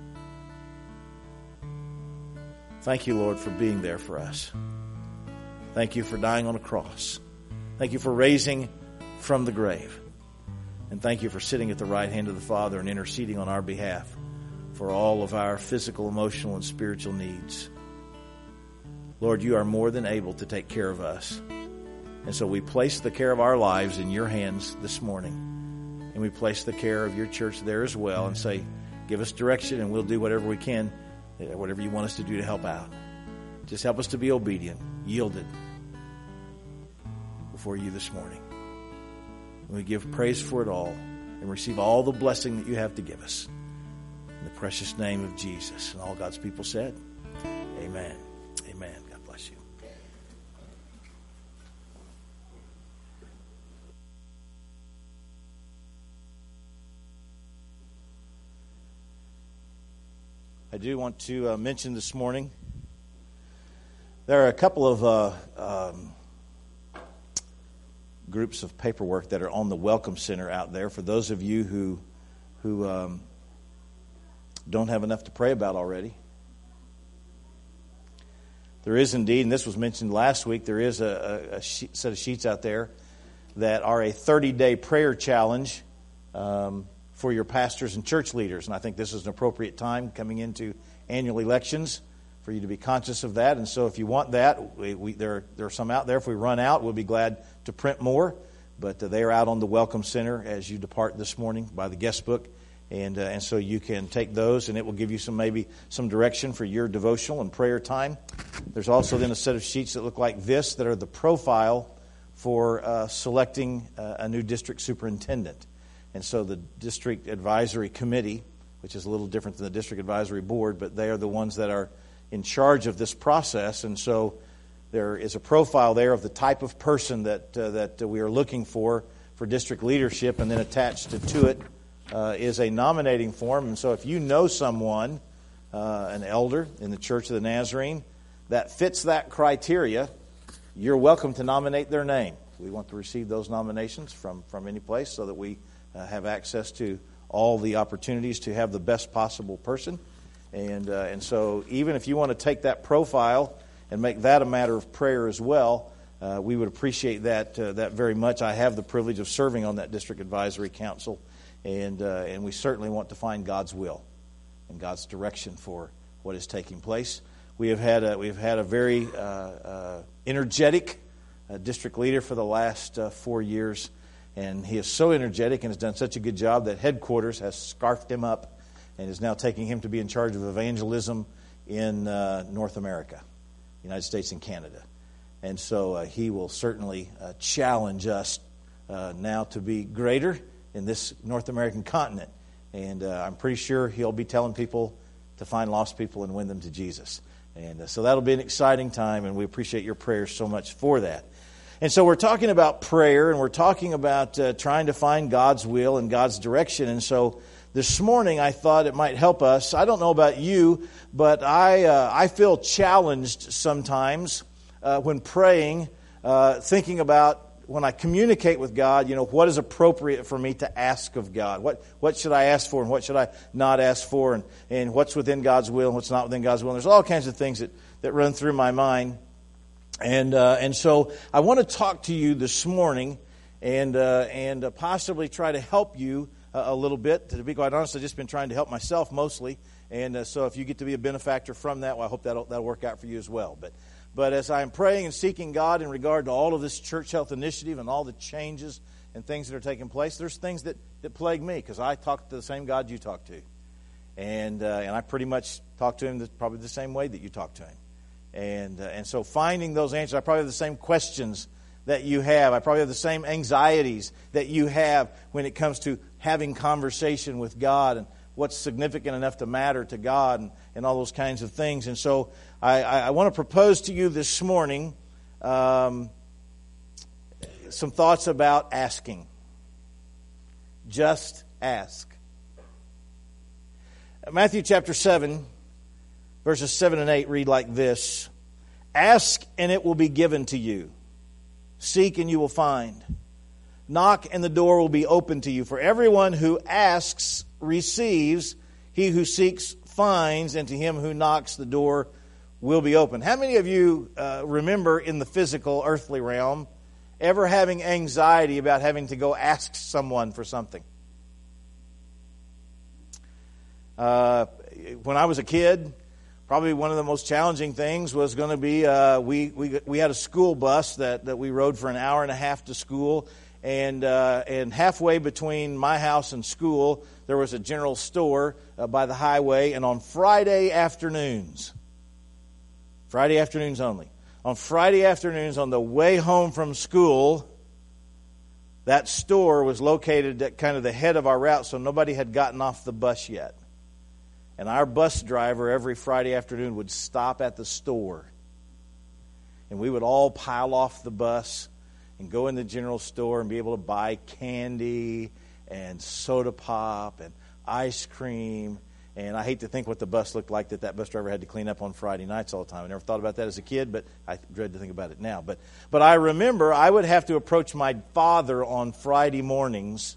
Thank you, Lord, for being there for us. Thank you for dying on a cross. Thank you for raising from the grave. And thank you for sitting at the right hand of the Father and interceding on our behalf for all of our physical, emotional, and spiritual needs. Lord, you are more than able to take care of us. And so we place the care of our lives in your hands this morning. And we place the care of your church there as well and say, give us direction and we'll do whatever we can, whatever you want us to do to help out. Just help us to be obedient, yielded before you this morning. And we give praise for it all and receive all the blessing that you have to give us. In the precious name of Jesus. And all God's people said, amen. Amen. God bless you. I do want to uh, mention this morning, there are a couple of uh, um, groups of paperwork that are on the Welcome Center out there for those of you who who um, don't have enough to pray about already. There is indeed, and this was mentioned last week, there is a, a, a sheet, set of sheets out there that are a thirty-day prayer challenge um, for your pastors and church leaders. And I think this is an appropriate time coming into annual elections for you to be conscious of that. And so if you want that, we, we, there, there are some out there. If we run out, we'll be glad to print more. But uh, they are out on the Welcome Center as you depart this morning by the guest book. And uh, and so you can take those, and it will give you some maybe some direction for your devotional and prayer time. There's also then a set of sheets that look like this that are the profile for uh, selecting uh, a new district superintendent. And so the District Advisory Committee, which is a little different than the District Advisory Board, but they are the ones that are in charge of this process. And so there is a profile there of the type of person that uh, that we are looking for for district leadership, and then attached to, to it uh, is a nominating form. And so if you know someone, uh, an elder in the Church of the Nazarene, that fits that criteria, you're welcome to nominate their name. We want to receive those nominations from, from any place so that we uh, have access to all the opportunities to have the best possible person. And uh, and so even if you want to take that profile and make that a matter of prayer as well, uh, we would appreciate that uh, that very much. I have the privilege of serving on that District Advisory Council, and uh, and we certainly want to find God's will and God's direction for what is taking place. We have had a, we've had a very uh, uh, energetic uh, district leader for the last uh, four years, and he is so energetic and has done such a good job that headquarters has scarfed him up and is now taking him to be in charge of evangelism in uh, North America, United States and Canada. And so uh, he will certainly uh, challenge us uh, now to be greater in this North American continent. And uh, I'm pretty sure he'll be telling people to find lost people and win them to Jesus. And uh, so that'll be an exciting time, and we appreciate your prayers so much for that. And so we're talking about prayer, and we're talking about uh, trying to find God's will and God's direction. And so this morning I thought it might help us. I don't know about you, but I uh, I feel challenged sometimes uh, when praying, uh, thinking about when I communicate with God, you know, what is appropriate for me to ask of God? What what should I ask for and what should I not ask for? And, and what's within God's will and what's not within God's will? And there's all kinds of things that, that run through my mind. And uh, and so I want to talk to you this morning and, uh, and uh, possibly try to help you uh, a little bit. To be quite honest, I've just been trying to help myself mostly. And uh, so if you get to be a benefactor from that, well, I hope that'll, that'll work out for you as well. But But as I'm praying and seeking God in regard to all of this church health initiative and all the changes and things that are taking place, there's things that, that plague me because I talk to the same God you talk to. And uh, and I pretty much talk to Him the, probably the same way that you talk to Him. And uh, and so finding those answers, I probably have the same questions that you have. I probably have the same anxieties that you have when it comes to having conversation with God and what's significant enough to matter to God and, and all those kinds of things. And so I, I, I want to propose to you this morning um, some thoughts about asking. Just ask. Matthew chapter seven, verses seven and eight read like this. Ask and it will be given to you. Seek and you will find. Knock and the door will be open to you. For everyone who asks receives. He who seeks finds. And to him who knocks the door will be open. How many of you uh, remember in the physical earthly realm ever having anxiety about having to go ask someone for something? Uh, when I was a kid, probably one of the most challenging things was going to be uh, we, we we had a school bus that, that we rode for an hour and a half to school, and uh, and halfway between my house and school there was a general store uh, by the highway, and on Friday afternoons, Friday afternoons only, on Friday afternoons on the way home from school, that store was located at kind of the head of our route, so nobody had gotten off the bus yet. And our bus driver every Friday afternoon would stop at the store. And we would all pile off the bus and go in the general store and be able to buy candy and soda pop and ice cream. And I hate to think what the bus looked like that that bus driver had to clean up on Friday nights all the time. I never thought about that as a kid, but I dread to think about it now. But, but I remember I would have to approach my father on Friday mornings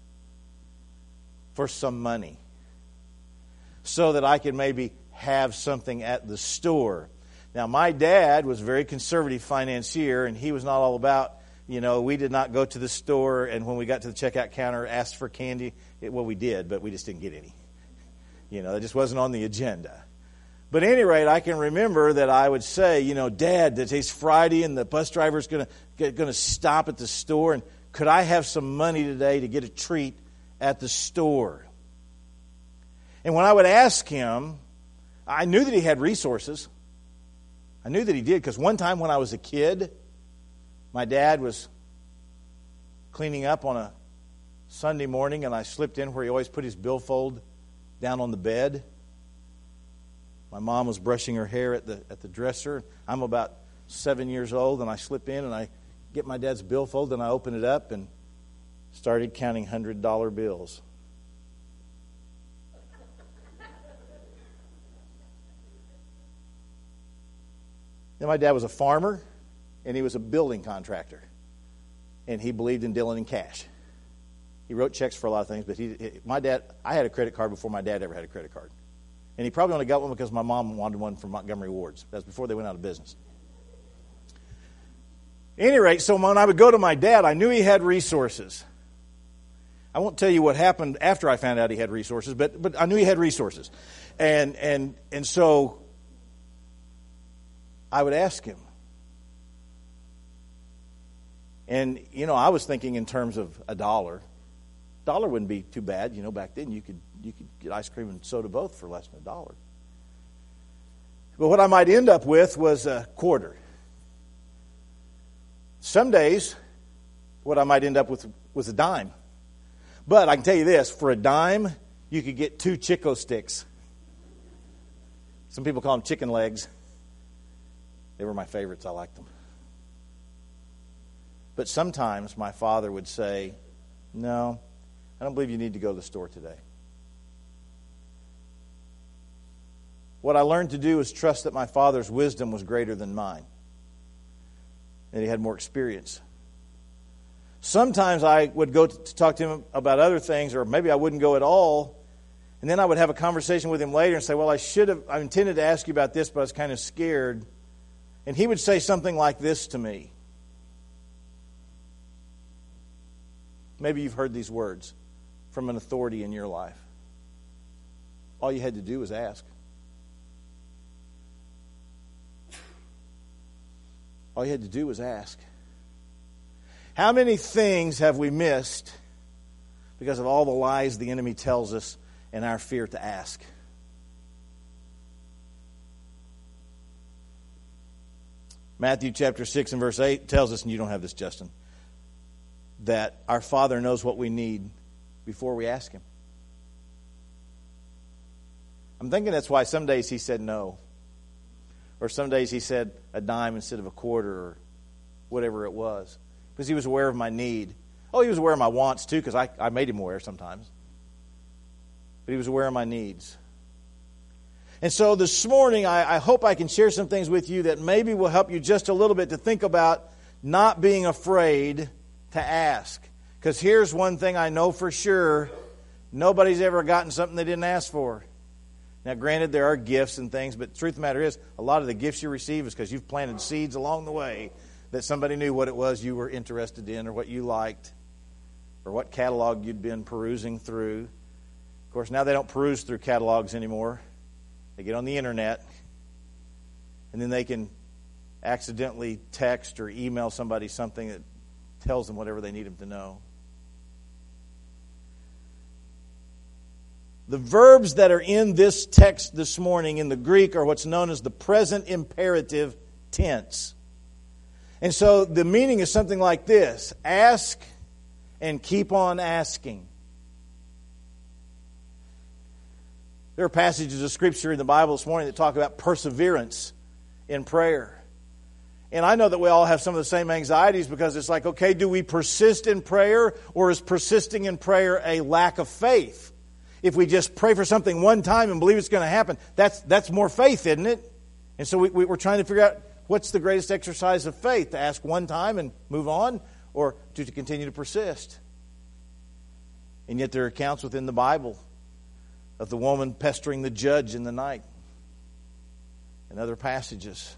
for some money, so that I could maybe have something at the store. Now, my dad was a very conservative financier, and he was not all about, you know, we did not go to the store, and when we got to the checkout counter, asked for candy. It, well, we did, but we just didn't get any. You know, that just wasn't on the agenda. But at any rate, I can remember that I would say, you know, Dad, today's Friday, and the bus driver's going to going to stop at the store, and could I have some money today to get a treat at the store? And when I would ask him, I knew that he had resources. I knew that he did, because one time when I was a kid, my dad was cleaning up on a Sunday morning, and I slipped in where he always put his billfold down on the bed. My mom was brushing her hair at the at the dresser. I'm about seven years old, and I slip in, and I get my dad's billfold, and I open it up and started counting one hundred dollar bills. Then my dad was a farmer, and he was a building contractor, and he believed in dealing in cash. He wrote checks for a lot of things, but he, he, my dad, I had a credit card before my dad ever had a credit card, and he probably only got one because my mom wanted one from Montgomery Ward's. That's before they went out of business. At any rate, so when I would go to my dad, I knew he had resources. I won't tell you what happened after I found out he had resources, but but I knew he had resources, and and and so I would ask him. And, you know, I was thinking in terms of a dollar. A dollar wouldn't be too bad. You know, back then you could you could get ice cream and soda both for less than a dollar. But what I might end up with was a quarter. Some days, what I might end up with was a dime. But I can tell you this, for a dime, you could get two Chico sticks. Some people call them chicken legs. They were my favorites. I liked them. But sometimes my father would say, no, I don't believe you need to go to the store today. What I learned to do is trust that my father's wisdom was greater than mine, that he had more experience. Sometimes I would go to talk to him about other things, or maybe I wouldn't go at all, and then I would have a conversation with him later and say, well, I should have, I intended to ask you about this, but I was kind of scared. And he would say something like this to me. Maybe you've heard these words from an authority in your life. All you had to do was ask. All you had to do was ask. How many things have we missed because of all the lies the enemy tells us and our fear to ask? Matthew chapter six and verse eight tells us, and you don't have this, Justin, that our Father knows what we need before we ask Him. I'm thinking that's why some days He said no. Or some days He said a dime instead of a quarter, or whatever it was. Because He was aware of my need. Oh, he was aware of my wants too, because I, I made him aware sometimes. But he was aware of my needs. And so this morning, I, I hope I can share some things with you that maybe will help you just a little bit to think about not being afraid to ask. Because here's one thing I know for sure. Nobody's ever gotten something they didn't ask for. Now, granted, there are gifts and things, but the truth of the matter is, a lot of the gifts you receive is because you've planted seeds along the way that somebody knew what it was you were interested in or what you liked or what catalog you'd been perusing through. Of course, now they don't peruse through catalogs anymore. They get on the internet, and then they can accidentally text or email somebody something that tells them whatever they need them to know. The verbs that are in this text this morning in the Greek are what's known as the present imperative tense. And so the meaning is something like this: ask and keep on asking. There are passages of Scripture in the Bible this morning that talk about perseverance in prayer. And I know that we all have some of the same anxieties because it's like, okay, do we persist in prayer, or is persisting in prayer a lack of faith? If we just pray for something one time and believe it's going to happen, that's that's more faith, isn't it? And so we, we, we're trying to figure out what's the greatest exercise of faith, to ask one time and move on, or to, to continue to persist. And yet there are accounts within the Bible of the woman pestering the judge in the night and other passages.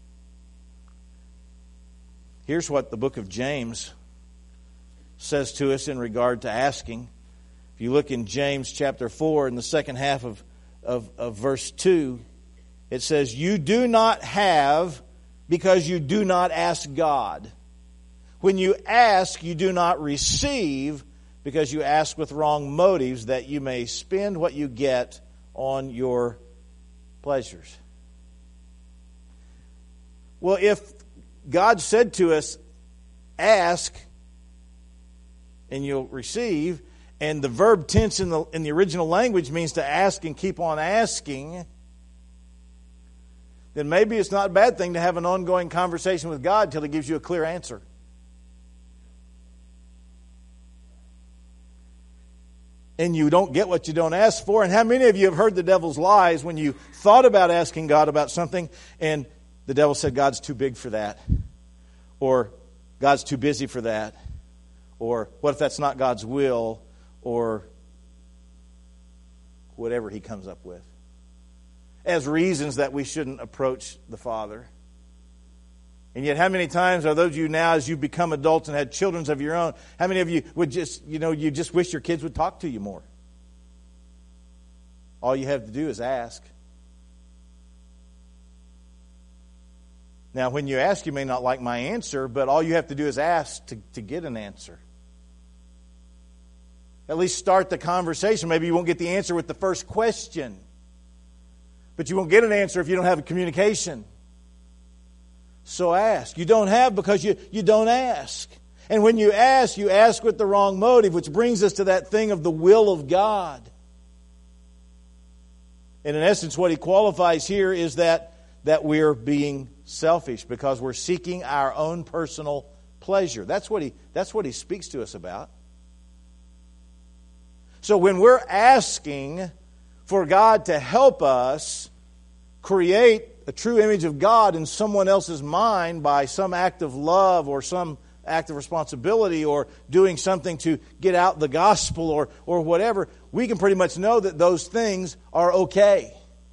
Here's what the book of James says to us in regard to asking. If you look in James chapter four, in the second half of, of, of verse two, it says, "You do not have because you do not ask God. When you ask, you do not receive because you ask with wrong motives, that you may spend what you get on your pleasures." Well, if God said to us, ask and you'll receive, and the verb tense in the in the original language means to ask and keep on asking, then maybe it's not a bad thing to have an ongoing conversation with God till He gives you a clear answer. And you don't get what you don't ask for. And how many of you have heard the devil's lies when you thought about asking God about something and the devil said, God's too big for that, or God's too busy for that, or what if that's not God's will, or whatever he comes up with, as reasons that we shouldn't approach the Father. And yet, how many times are those of you now, as you become adults and had children of your own, how many of you would just, you know, you just wish your kids would talk to you more? All you have to do is ask. Now, when you ask, you may not like my answer, but all you have to do is ask to, to get an answer. At least start the conversation. Maybe you won't get the answer with the first question, but you won't get an answer if you don't have a communication. So ask. You don't have because you, you don't ask. And when you ask, you ask with the wrong motive, which brings us to that thing of the will of God. And in essence, what he qualifies here is that, that we're being selfish because we're seeking our own personal pleasure. That's what he, that's what he speaks to us about. So when we're asking for God to help us create a true image of God in someone else's mind by some act of love or some act of responsibility or doing something to get out the gospel or, or whatever, we can pretty much know that those things are okay.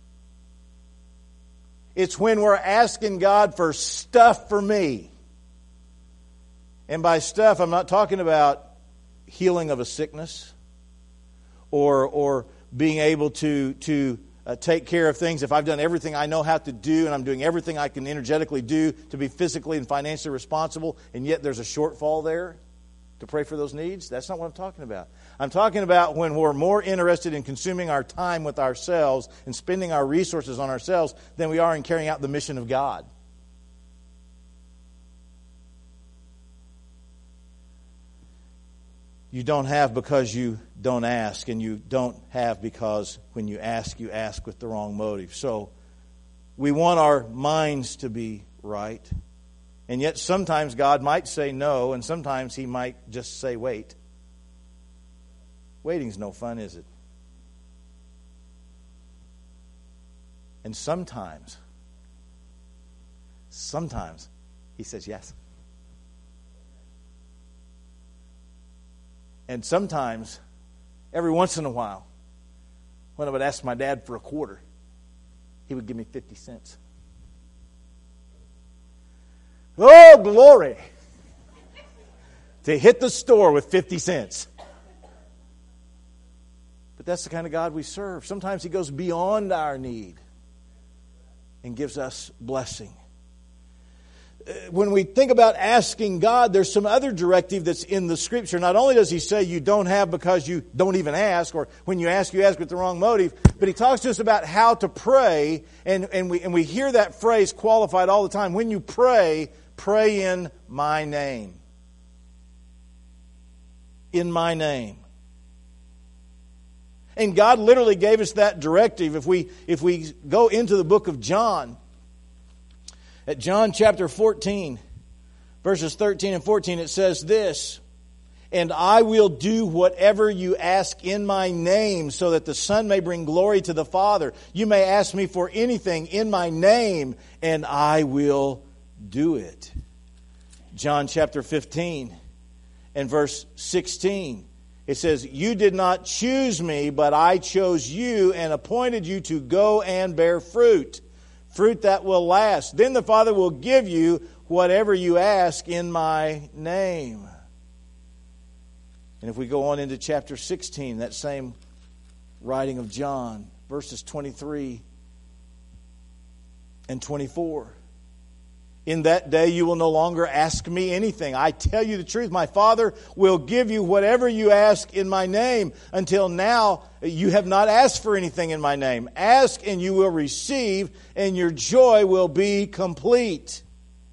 It's when we're asking God for stuff for me. And by stuff, I'm not talking about healing of a sickness or or being able to to uh, take care of things. If I've done everything I know how to do and I'm doing everything I can energetically do to be physically and financially responsible, and yet there's a shortfall there to pray for those needs, that's not what I'm talking about. I'm talking about when we're more interested in consuming our time with ourselves and spending our resources on ourselves than we are in carrying out the mission of God. You don't have because you don't ask, and you don't have because when you ask, you ask with the wrong motive. So we want our minds to be right. And yet sometimes God might say no, and sometimes He might just say wait. Waiting's no fun, is it? And sometimes, sometimes He says yes. And sometimes, every once in a while, when I would ask my dad for a quarter, he would give me fifty cents. Oh, glory! To hit the store with fifty cents. But that's the kind of God we serve. Sometimes He goes beyond our need and gives us blessing. When we think about asking God, there's some other directive that's in the Scripture. Not only does He say you don't have because you don't even ask, or when you ask, you ask with the wrong motive, but He talks to us about how to pray, and, and, we, and we hear that phrase qualified all the time. When you pray, pray in my name. In my name. And God literally gave us that directive. If we, if we go into the book of John, at John chapter fourteen, verses thirteen and fourteen, it says this, "And I will do whatever you ask in my name, so that the Son may bring glory to the Father. You may ask me for anything in my name, and I will do it." John chapter fifteen and verse sixteen. It says, "You did not choose me, but I chose you and appointed you to go and bear fruit, fruit that will last. Then the Father will give you whatever you ask in my name." And if we go on into chapter sixteen, that same writing of John, verses twenty-three and twenty-four. "In that day you will no longer ask me anything. I tell you the truth, my Father will give you whatever you ask in my name. Until now you have not asked for anything in my name. Ask and you will receive, and your joy will be complete."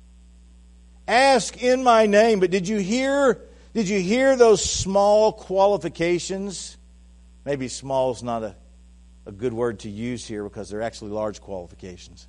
Ask in my name. But did you hear, did you hear those small qualifications? Maybe small is not a, a good word to use here, because they're actually large qualifications.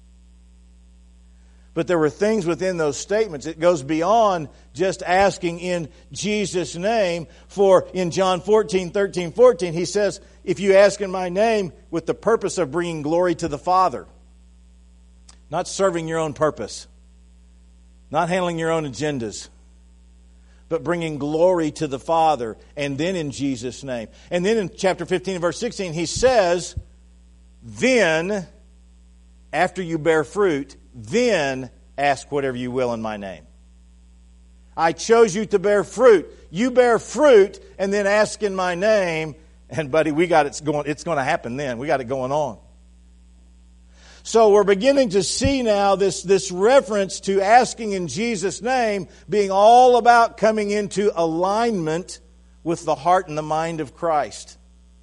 But there were things within those statements. It goes beyond just asking in Jesus' name. For in John fourteen, thirteen, fourteen, He says, "If you ask in my name with the purpose of bringing glory to the Father." Not serving your own purpose. Not handling your own agendas. But bringing glory to the Father. And then in Jesus' name. And then in chapter fifteen, verse sixteen, He says, "Then, after you bear fruit, then ask whatever you will in my name." I chose you to bear fruit. You bear fruit and then ask in my name. And buddy, we got it going. It's going to happen then. We got it going on. So we're beginning to see now this, this reference to asking in Jesus' name being all about coming into alignment with the heart and the mind of Christ.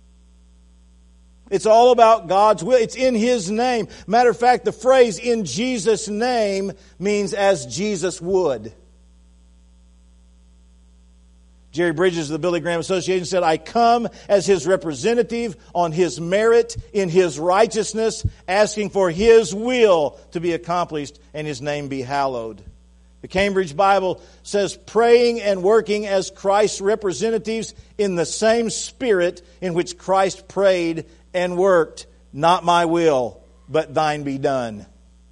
It's all about God's will. It's in His name. Matter of fact, the phrase "in Jesus' name" means "as Jesus would." Jerry Bridges of the Billy Graham Association said, "I come as His representative on His merit in His righteousness, asking for His will to be accomplished and His name be hallowed." The Cambridge Bible says, "Praying and working as Christ's representatives in the same spirit in which Christ prayed and worked, not my will, but thine be done."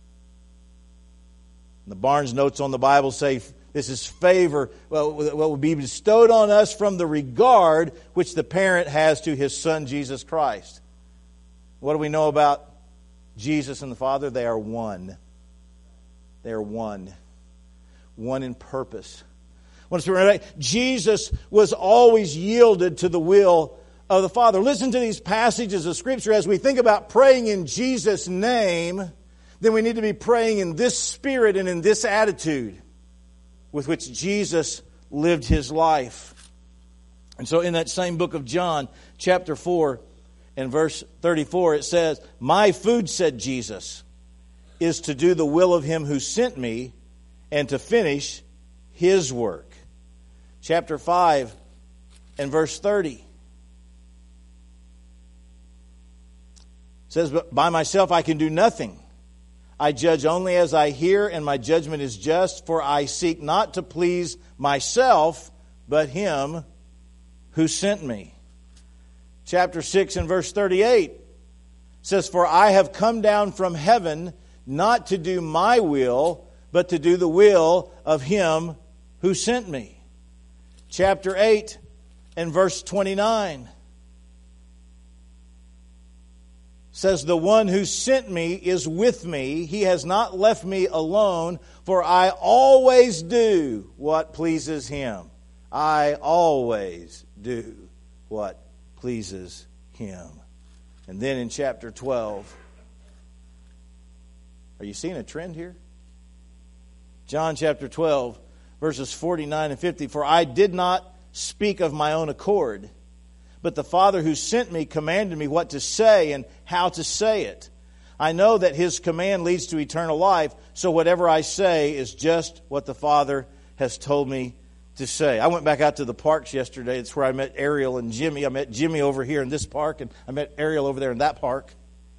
The Barnes notes on the Bible say this is favor, well, what will be bestowed on us from the regard which the parent has to his Son, Jesus Christ. What do we know about Jesus and the Father? They are one. They are one. One in purpose. Jesus was always yielded to the will of the Father. Listen to these passages of Scripture. As we think about praying in Jesus' name, then we need to be praying in this spirit and in this attitude with which Jesus lived His life. And so in that same book of John, chapter four and verse thirty-four, it says, "My food," said Jesus, "is to do the will of Him who sent me and to finish His work." Chapter five and verse thirty. It says, "But by myself I can do nothing. I judge only as I hear, and my judgment is just, for I seek not to please myself, but him who sent me. Chapter six and verse thirty-eight says, For I have come down from heaven not to do my will, but to do the will of him who sent me. Chapter eight and verse twenty-nine says, The one who sent me is with me. He has not left me alone, for I always do what pleases him. I always do what pleases him. And then in chapter twelve, are you seeing a trend here? John chapter twelve, verses forty-nine and fifty. For I did not speak of my own accord, but the Father who sent me commanded me what to say and how to say it. I know that his command leads to eternal life, so whatever I say is just what the Father has told me to say. I went back out to the parks yesterday. It's where I met Ariel and Jimmy. I met Jimmy over here in this park, and I met Ariel over there in that park.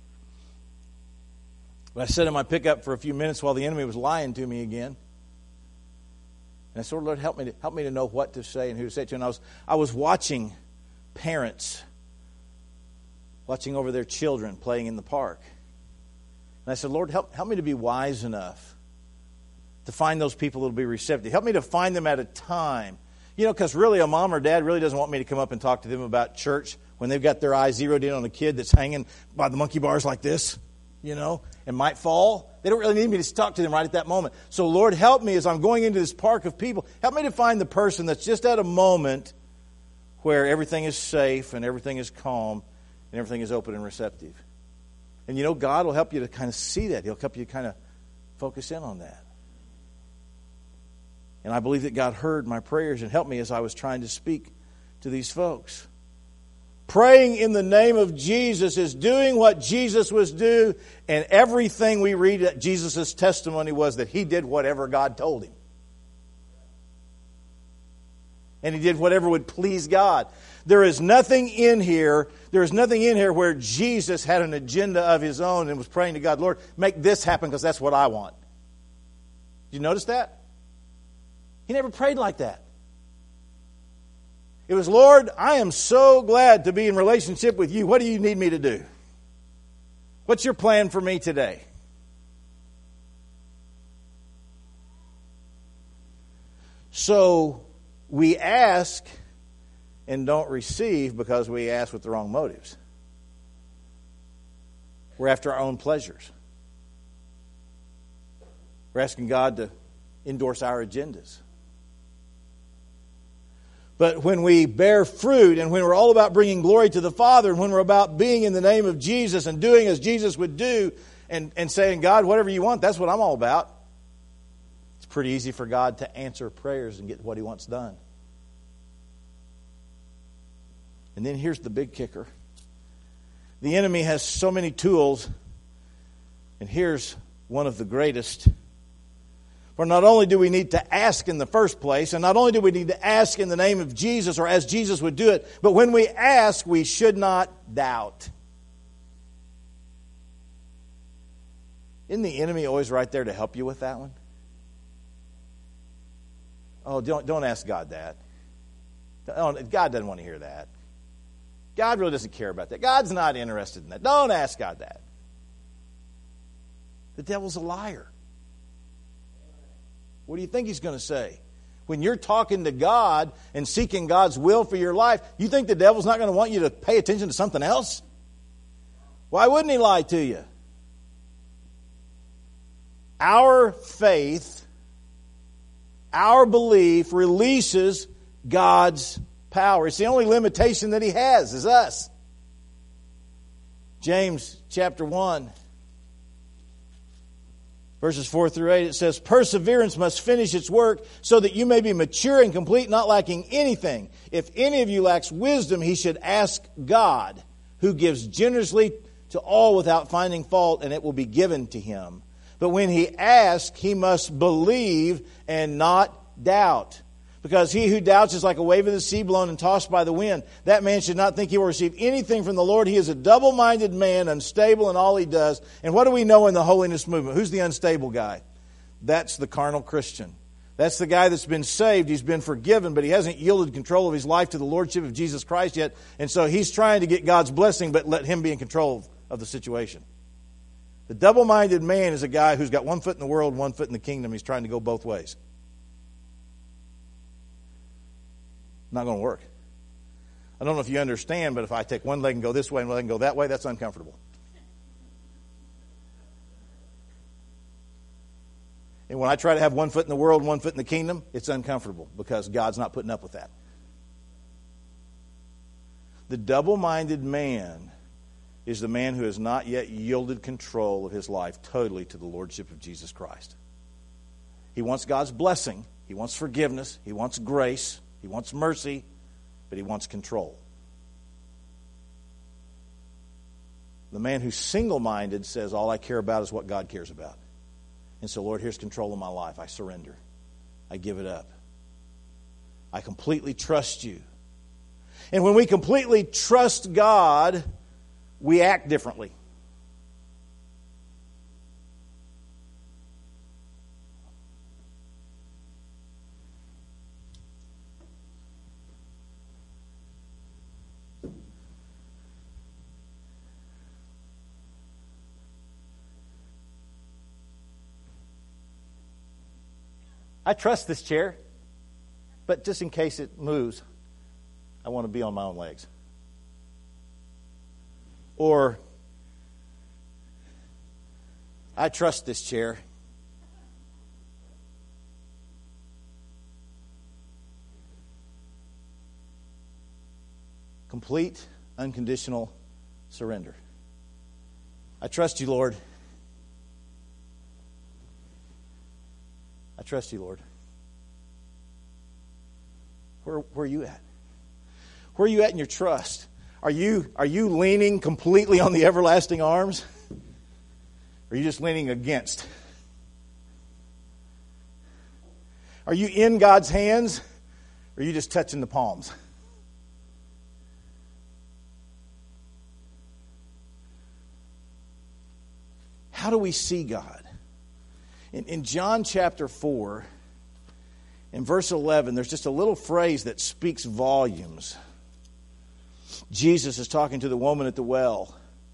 But I sat in my pickup for a few minutes while the enemy was lying to me again. And I said, Lord, help me to, help me to know what to say and who to say it to. And I was, I was watching parents watching over their children playing in the park. And I said, Lord, help, help me to be wise enough to find those people that will be receptive. Help me to find them at a time. You know, because really a mom or dad really doesn't want me to come up and talk to them about church when they've got their eyes zeroed in on a kid that's hanging by the monkey bars like this, you know, and might fall. They don't really need me to talk to them right at that moment. So, Lord, help me as I'm going into this park of people. Help me to find the person that's just at a moment where everything is safe and everything is calm and everything is open and receptive. And, you know, God will help you to kind of see that. He'll help you to kind of focus in on that. And I believe that God heard my prayers and helped me as I was trying to speak to these folks. Praying in the name of Jesus is doing what Jesus was doing, and everything we read at Jesus' testimony was that he did whatever God told him. And he did whatever would please God. There is nothing in here, there is nothing in here where Jesus had an agenda of his own and was praying to God, Lord, make this happen because that's what I want. Did you notice that? He never prayed like that. It was, Lord, I am so glad to be in relationship with you. What do you need me to do? What's your plan for me today? So we ask and don't receive because we ask with the wrong motives. We're after our own pleasures. We're asking God to endorse our agendas. But when we bear fruit and when we're all about bringing glory to the Father and when we're about being in the name of Jesus and doing as Jesus would do and, and saying, God, whatever you want, that's what I'm all about. It's pretty easy for God to answer prayers and get what he wants done. And then here's the big kicker. The enemy has so many tools, and here's one of the greatest. For not only do we need to ask in the first place, and not only do we need to ask in the name of Jesus or as Jesus would do it, but when we ask, we should not doubt. Isn't the enemy always right there to help you with that one? Oh, don't, don't ask God that. God doesn't want to hear that. God really doesn't care about that. God's not interested in that. Don't ask God that. The devil's a liar. What do you think he's going to say? When you're talking to God and seeking God's will for your life, you think the devil's not going to want you to pay attention to something else? Why wouldn't he lie to you? Our faith, our belief releases God's power. It's the only limitation that he has, is us. James chapter one. Verses four through eight, it says, Perseverance must finish its work so that you may be mature and complete, not lacking anything. If any of you lacks wisdom, he should ask God, who gives generously to all without finding fault, and it will be given to him. But when he asks, he must believe and not doubt, Because he who doubts is like a wave of the sea blown and tossed by the wind. That man should not think he will receive anything from the Lord. He is a double-minded man, unstable in all he does. And what do we know in the holiness movement? Who's the unstable guy? That's the carnal Christian. That's the guy that's been saved. He's been forgiven, but he hasn't yielded control of his life to the Lordship of Jesus Christ yet. And so he's trying to get God's blessing, but let him be in control of, of the situation. The double-minded man is a guy who's got one foot in the world, one foot in the kingdom. He's trying to go both ways. Not going to work. I don't know if you understand, but if I take one leg and go this way and one leg and go that way, that's uncomfortable. And when I try to have one foot in the world, one foot in the kingdom, it's uncomfortable because God's not putting up with that. The double-minded man is the man who has not yet yielded control of his life totally to the Lordship of Jesus Christ. He wants God's blessing. He wants forgiveness. He wants grace. He wants mercy, but he wants control. The man who's single-minded says, all I care about is what God cares about. And so, Lord, here's control of my life. I surrender. I give it up. I completely trust you. And when we completely trust God, we act differently. I trust this chair, but just in case it moves, I want to be on my own legs. Or, I trust this chair. Complete, unconditional surrender. I trust you, Lord. I trust you, Lord. Where, where are you at? Where are you at in your trust? Are you, are you leaning completely on the everlasting arms? Or are you just leaning against? Are you in God's hands? Or are you just touching the palms? How do we see God? In, in John chapter four, in verse eleven, there's just a little phrase that speaks volumes. Jesus is talking to the woman at the well.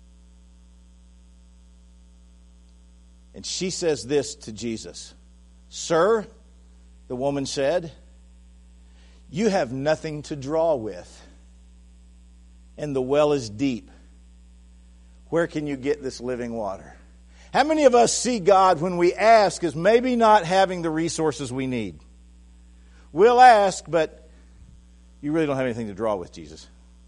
And she says this to Jesus. Sir, the woman said, you have nothing to draw with, and the well is deep. Where can you get this living water? How many of us see God when we ask as maybe not having the resources we need? We'll ask, but you really don't have anything to draw with, Jesus.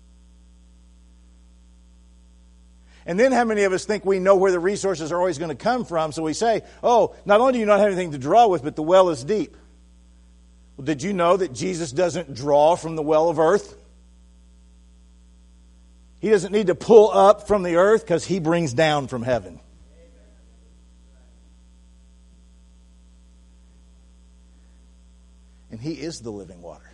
And then how many of us think we know where the resources are always going to come from, so we say, oh, not only do you not have anything to draw with, but the well is deep. Well, did you know that Jesus doesn't draw from the well of earth? He doesn't need to pull up from the earth because He brings down from heaven. And He is the living water.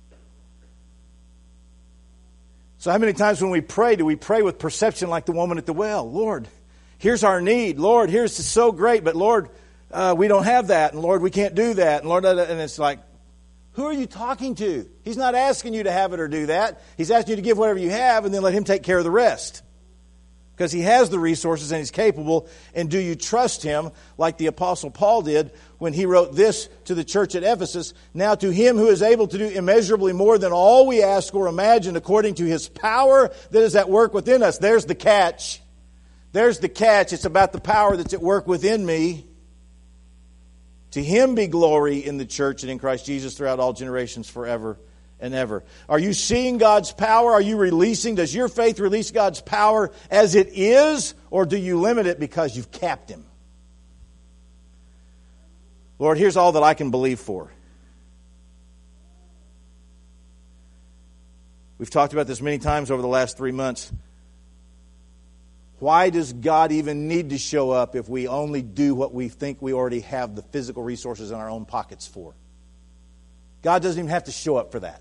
So how many times when we pray, do we pray with perception like the woman at the well? Lord, here's our need. Lord, here's so great, but Lord, uh, we don't have that. And Lord, we can't do that. And Lord, and it's like, who are you talking to? He's not asking you to have it or do that. He's asking you to give whatever you have and then let Him take care of the rest. Because He has the resources and He's capable. And do you trust Him like the Apostle Paul did when he wrote this to the church at Ephesus? Now to Him who is able to do immeasurably more than all we ask or imagine according to His power that is at work within us. There's the catch. There's the catch. It's about the power that's at work within me. To Him be glory in the church and in Christ Jesus throughout all generations forever and ever. Are you seeing God's power? Are you releasing? Does your faith release God's power as it is? Or do you limit it because you've capped Him? Lord, here's all that I can believe for. We've talked about this many times over the last three months. Why does God even need to show up if we only do what we think we already have the physical resources in our own pockets for? God doesn't even have to show up for that.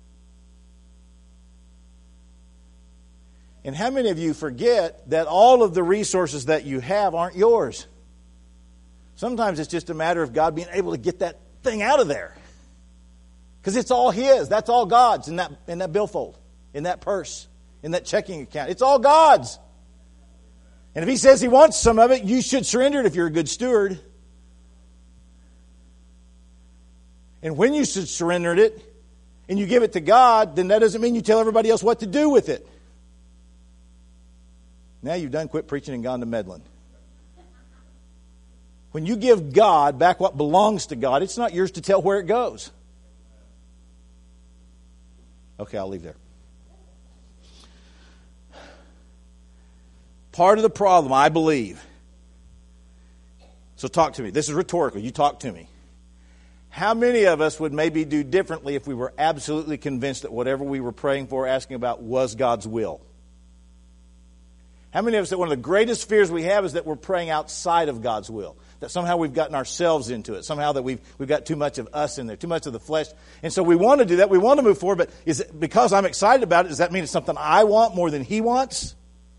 And how many of you forget that all of the resources that you have aren't yours? Sometimes it's just a matter of God being able to get that thing out of there. Because it's all His. That's all God's in that, in that billfold, in that purse, in that checking account. It's all God's. And if He says He wants some of it, you should surrender it if you're a good steward. And when you should surrender it and you give it to God, then that doesn't mean you tell everybody else what to do with it. Now you've done quit preaching and gone to meddling. When you give God back what belongs to God, it's not yours to tell where it goes. Okay, I'll leave there. Part of the problem, I believe, so talk to me. This is rhetorical. You talk to me. How many of us would maybe do differently if we were absolutely convinced that whatever we were praying for, asking about, was God's will? How many of us that one of the greatest fears we have is that we're praying outside of God's will? That somehow we've gotten ourselves into it. Somehow that we've we've got too much of us in there, too much of the flesh. And so we want to do that. We want to move forward. But is it because I'm excited about it, does that mean it's something I want more than He wants?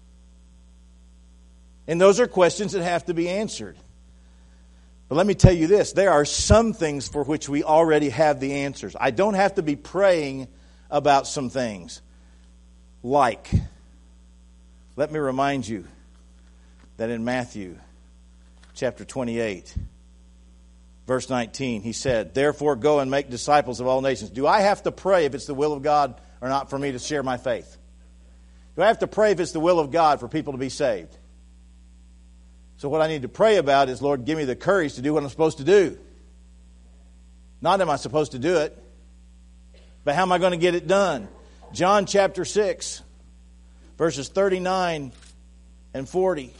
And those are questions that have to be answered. But let me tell you this. There are some things for which we already have the answers. I don't have to be praying about some things. Like, let me remind you that in Matthew chapter twenty-eight, verse nineteen, He said, "Therefore go and make disciples of all nations." Do I have to pray if it's the will of God or not for me to share my faith? Do I have to pray if it's the will of God for people to be saved? So what I need to pray about is, Lord, give me the courage to do what I'm supposed to do. Not am I supposed to do it, but how am I going to get it done? John chapter six, verses thirty-nine and forty.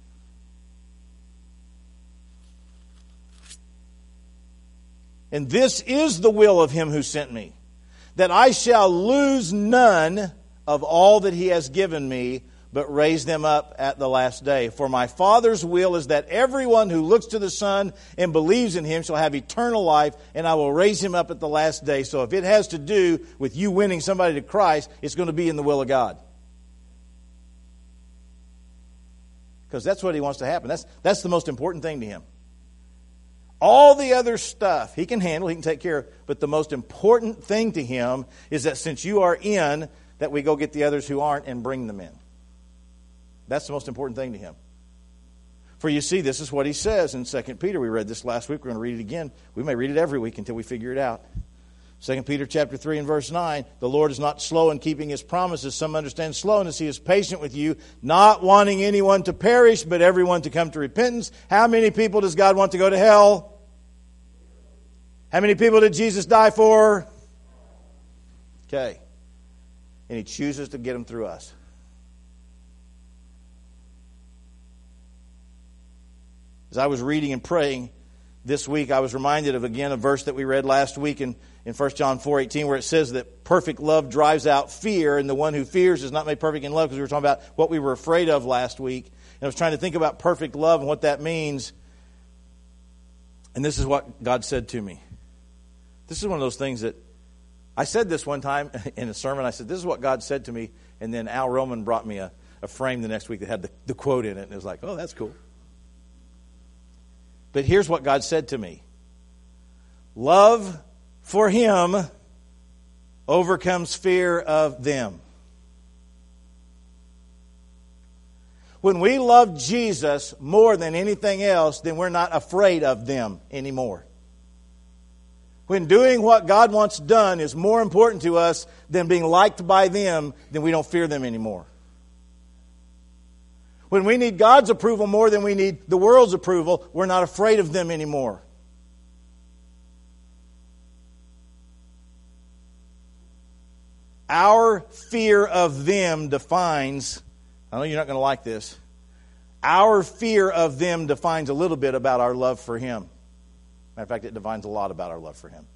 "And this is the will of Him who sent me, that I shall lose none of all that He has given me, but raise them up at the last day. For my Father's will is that everyone who looks to the Son and believes in Him shall have eternal life, and I will raise him up at the last day." So if it has to do with you winning somebody to Christ, it's going to be in the will of God. Because that's what He wants to happen. That's, that's the most important thing to Him. All the other stuff He can handle, He can take care of. But the most important thing to Him is that since you are in, that we go get the others who aren't and bring them in. That's the most important thing to Him. For you see, this is what He says in Second Peter. We read this last week. We're going to read it again. We may read it every week until we figure it out. Second Peter chapter three and verse nine. "The Lord is not slow in keeping His promises. Some understand slowness. He is patient with you, not wanting anyone to perish, but everyone to come to repentance." How many people does God want to go to hell? How many people did Jesus die for? Okay. And He chooses to get them through us. As I was reading and praying this week, I was reminded of, again, a verse that we read last week in, in First John four eighteen, where it says that perfect love drives out fear, and the one who fears is not made perfect in love, because we were talking about what we were afraid of last week. And I was trying to think about perfect love and what that means. And this is what God said to me. This is one of those things that I said this one time in a sermon. I said, this is what God said to me. And then Al Roman brought me a, a frame the next week that had the, the quote in it. And it was like, oh, that's cool. But here's what God said to me. Love for Him overcomes fear of them. When we love Jesus more than anything else, then we're not afraid of them anymore. When doing what God wants done is more important to us than being liked by them, then we don't fear them anymore. When we need God's approval more than we need the world's approval, we're not afraid of them anymore. Our fear of them defines, I know you're not going to like this, our fear of them defines a little bit about our love for Him. Matter of fact, it defines a lot about our love for Him.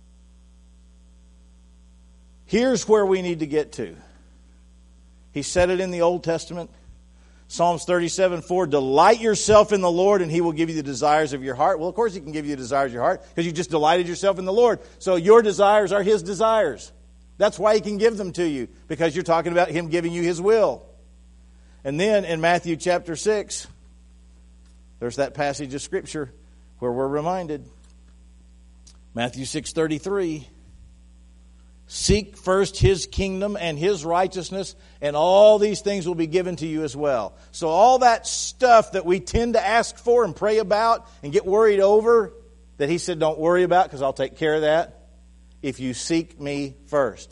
Here's where we need to get to. He said it in the Old Testament. Psalms thirty-seven four, delight yourself in the Lord and He will give you the desires of your heart. Well, of course He can give you the desires of your heart because you just delighted yourself in the Lord. So your desires are His desires. That's why He can give them to you, because you're talking about Him giving you His will. And then in Matthew chapter six, there's that passage of Scripture where we're reminded. Matthew six thirty-three. Seek first His kingdom and His righteousness, and all these things will be given to you as well. So all that stuff that we tend to ask for and pray about and get worried over, that He said, don't worry about because I'll take care of that, if you seek Me first.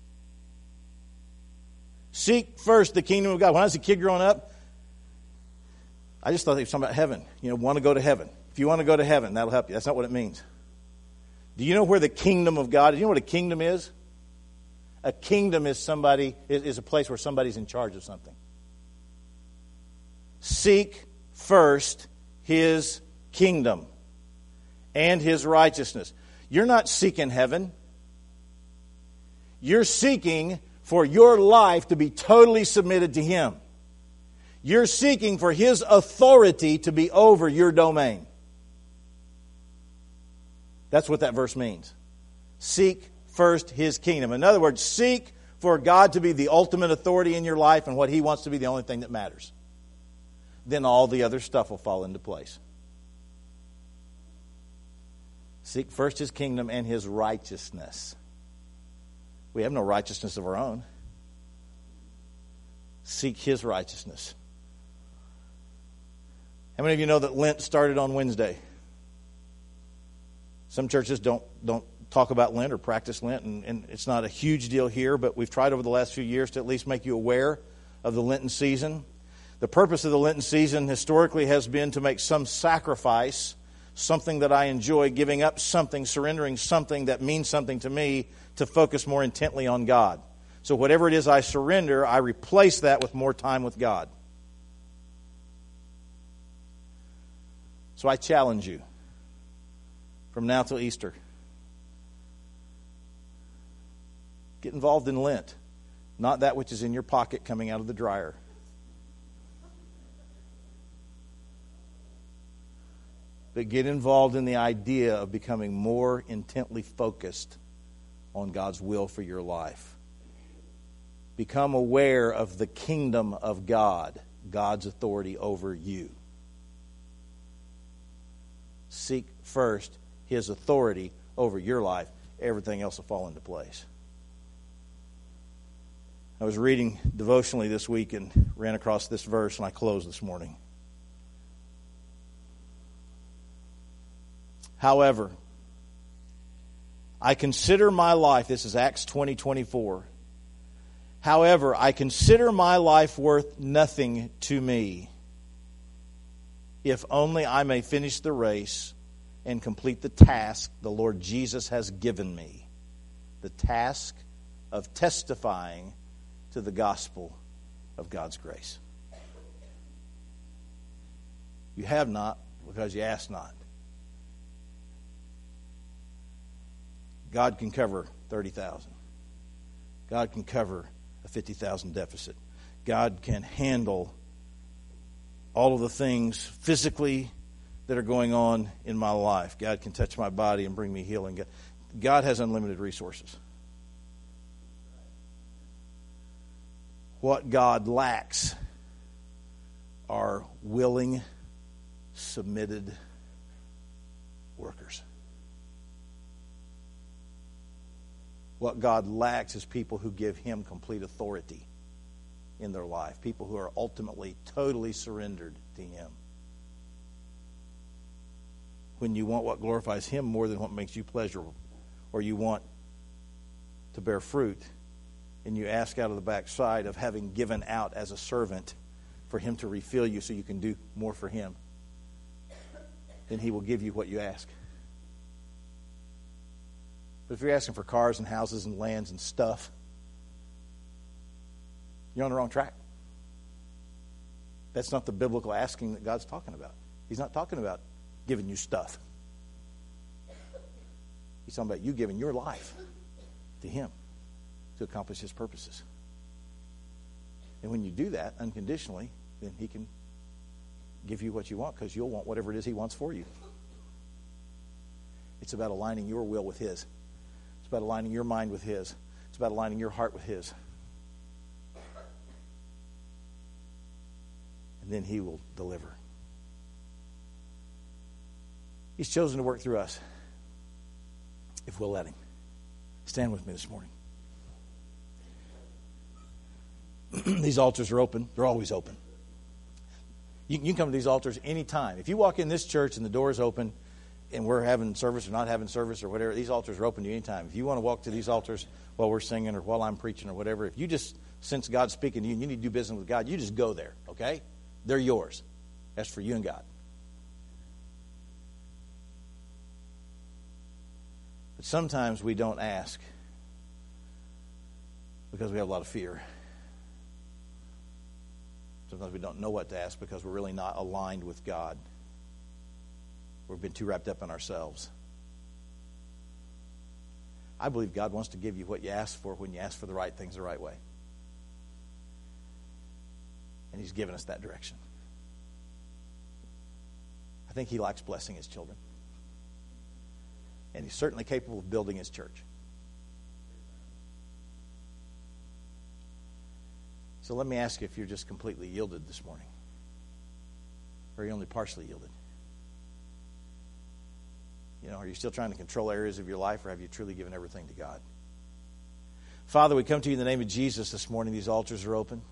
Seek first the kingdom of God. When I was a kid growing up, I just thought they were talking about heaven. You know, want to go to heaven. If you want to go to heaven, that'll help you. That's not what it means. Do you know where the kingdom of God is? Do you know what a kingdom is? A kingdom is somebody is, is a place where somebody's in charge of something. Seek first His kingdom and His righteousness. You're not seeking heaven. You're seeking for your life to be totally submitted to Him. You're seeking for His authority to be over your domain. That's what that verse means. Seek first His kingdom. In other words, seek for God to be the ultimate authority in your life and what He wants to be the only thing that matters. Then all the other stuff will fall into place. Seek first His kingdom and His righteousness. We have no righteousness of our own. Seek His righteousness. How many of you know that Lent started on Wednesday? Some churches don't don't talk about Lent or practice Lent, and, and it's not a huge deal here, but we've tried over the last few years to at least make you aware of the Lenten season. The purpose of the Lenten season historically has been to make some sacrifice, something that I enjoy, giving up something, surrendering something that means something to me, to focus more intently on God. So whatever it is I surrender, I replace that with more time with God. So I challenge you, from now till Easter, get involved in Lent, not that which is in your pocket coming out of the dryer. But get involved in the idea of becoming more intently focused on God's will for your life. Become aware of the kingdom of God, God's authority over you. Seek first His authority over your life. Everything else will fall into place. I was reading devotionally this week and ran across this verse, and I closed this morning. However, I consider my life, this is Acts twenty twenty-four. However, I consider my life worth nothing to me, if only I may finish the race and complete the task the Lord Jesus has given me, the task of testifying to the gospel of God's grace. You have not because you ask not. God can cover thirty thousand. God can cover a fifty thousand deficit. God can handle all of the things physically that are going on in my life. God can touch my body and bring me healing. God has unlimited resources. What God lacks are willing, submitted workers. What God lacks is people who give Him complete authority in their life. People who are ultimately totally surrendered to Him. When you want what glorifies Him more than what makes you pleasurable, or you want to bear fruit, and you ask out of the backside of having given out as a servant for Him to refill you so you can do more for Him, then He will give you what you ask. But if you're asking for cars and houses and lands and stuff, you're on the wrong track. That's not the biblical asking that God's talking about. He's not talking about giving you stuff. He's talking about you giving your life to Him to accomplish His purposes. And when you do that unconditionally, then he can give you what you want, because you'll want whatever it is he wants for you. It's about aligning your will with his. It's about aligning your mind with his. It's about aligning your heart with his. And then he will deliver. He's chosen to work through us if we'll let him. Stand with me this morning. These altars are open. They're always open. You, you can come to these altars anytime. If you walk in this church and the door is open and we're having service or not having service or whatever, these altars are open to you anytime. If you want to walk to these altars while we're singing or while I'm preaching or whatever, if you just sense God speaking to you and you need to do business with God, you just go there, okay? They're yours. That's for you and God. But sometimes we don't ask because we have a lot of fear. Sometimes we don't know what to ask because we're really not aligned with God. We've been too wrapped up in ourselves. I believe God wants to give you what you ask for when you ask for the right things the right way. And he's given us that direction. I think he likes blessing his children. And he's certainly capable of building his church. So let me ask you if you're just completely yielded this morning. Or are you only partially yielded? You know, are you still trying to control areas of your life, or have you truly given everything to God? Father, we come to you in the name of Jesus this morning. These altars are open.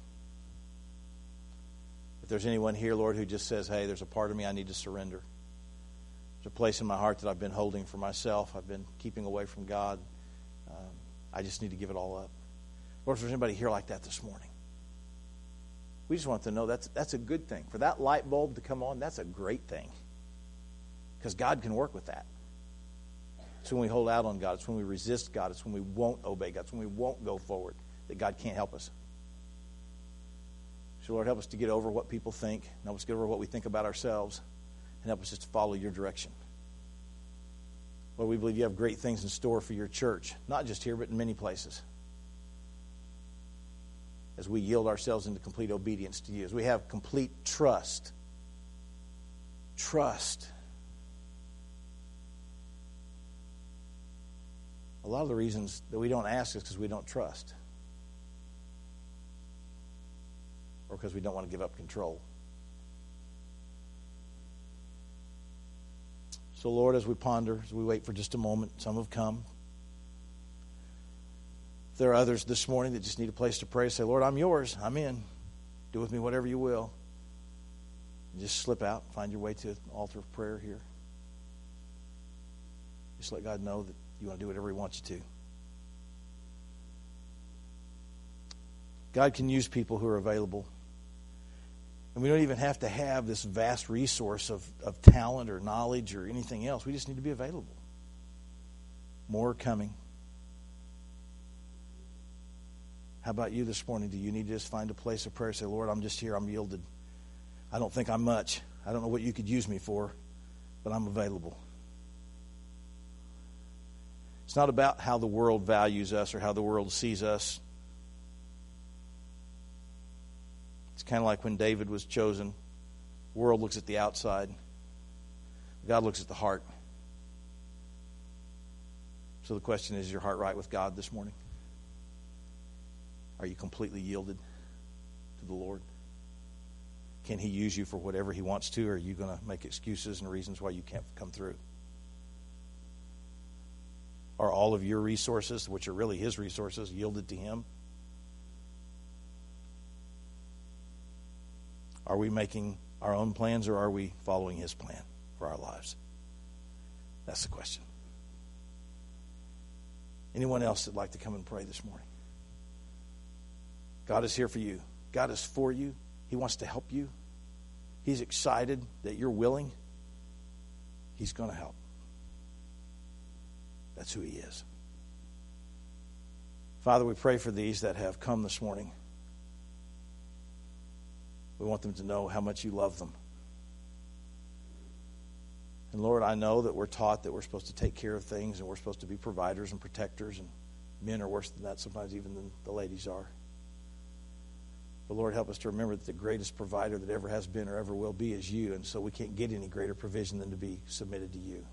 If there's anyone here, Lord, who just says, hey, there's a part of me I need to surrender. There's a place in my heart that I've been holding for myself. I've been keeping away from God. Um, I just need to give it all up. Lord, if there's anybody here like that this morning, we just want to know that's that's a good thing. For that light bulb to come on, that's a great thing. Because God can work with that. It's when we hold out on God. It's when we resist God. It's when we won't obey God. It's when we won't go forward that God can't help us. So, Lord, help us to get over what people think. Help us get over what we think about ourselves. And help us just to follow your direction. Lord, we believe you have great things in store for your church. Not just here, but in many places. As we yield ourselves into complete obedience to you. As we have complete trust. Trust. A lot of the reasons that we don't ask is because we don't trust. Or because we don't want to give up control. So, Lord, as we ponder, as we wait for just a moment, some have come. If there are others this morning that just need a place to pray, say, Lord, I'm yours. I'm in. Do with me whatever you will. And just slip out, find your way to an altar of prayer here. Just let God know that you want to do whatever he wants you to. God can use people who are available. And we don't even have to have this vast resource of, of talent or knowledge or anything else. We just need to be available. More coming. How about you this morning? Do you need to just find a place of prayer? Say, Lord, I'm just here. I'm yielded. I don't think I'm much. I don't know what you could use me for, but I'm available. It's not about how the world values us or how the world sees us. It's kind of like when David was chosen. The world looks at the outside. God looks at the heart. So the question is, is your heart right with God this morning? Are you completely yielded to the Lord? Can he use you for whatever he wants to, or are you going to make excuses and reasons why you can't come through? Are all of your resources, which are really his resources, yielded to him? Are we making our own plans, or are we following his plan for our lives? That's the question. Anyone else that'd like to come and pray this morning? God is here for you. God is for you. He wants to help you. He's excited that you're willing. He's going to help. That's who he is. Father, we pray for these that have come this morning. We want them to know how much you love them. And Lord, I know that we're taught that we're supposed to take care of things and we're supposed to be providers and protectors, and men are worse than that sometimes even than the ladies are. But Lord, help us to remember that the greatest provider that ever has been or ever will be is you, and so we can't get any greater provision than to be submitted to you.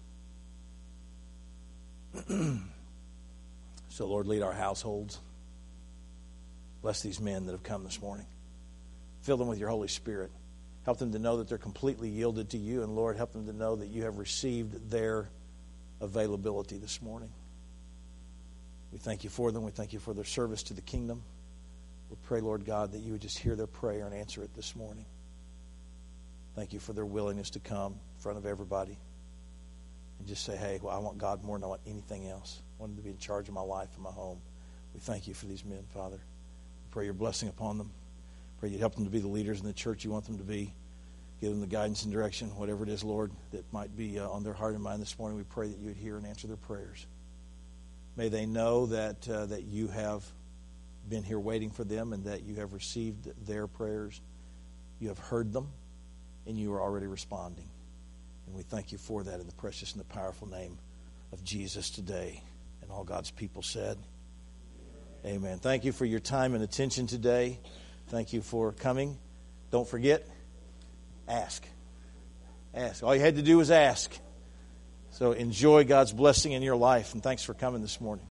So, Lord, lead our households. Bless these men that have come this morning. Fill them with your Holy Spirit. Help them to know that they're completely yielded to you, and Lord, help them to know that you have received their availability this morning. We thank you for them. We thank you for their service to the kingdom. We pray, Lord God, that you would just hear their prayer and answer it this morning. Thank you for their willingness to come in front of everybody and just say, hey, well, I want God more than I want anything else. I want him to be in charge of my life and my home. We thank you for these men, Father. We pray your blessing upon them. Pray you'd help them to be the leaders in the church you want them to be. Give them the guidance and direction, whatever it is, Lord, that might be uh, on their heart and mind this morning. We pray that you would hear and answer their prayers. May they know that uh, that you have been here waiting for them and that you have received their prayers. You have heard them, and you are already responding. And we thank you for that in the precious and the powerful name of Jesus today. And all God's people said, amen. Thank you for your time and attention today. Thank you for coming. Don't forget, ask. Ask. All you had to do was ask. So enjoy God's blessing in your life, and thanks for coming this morning.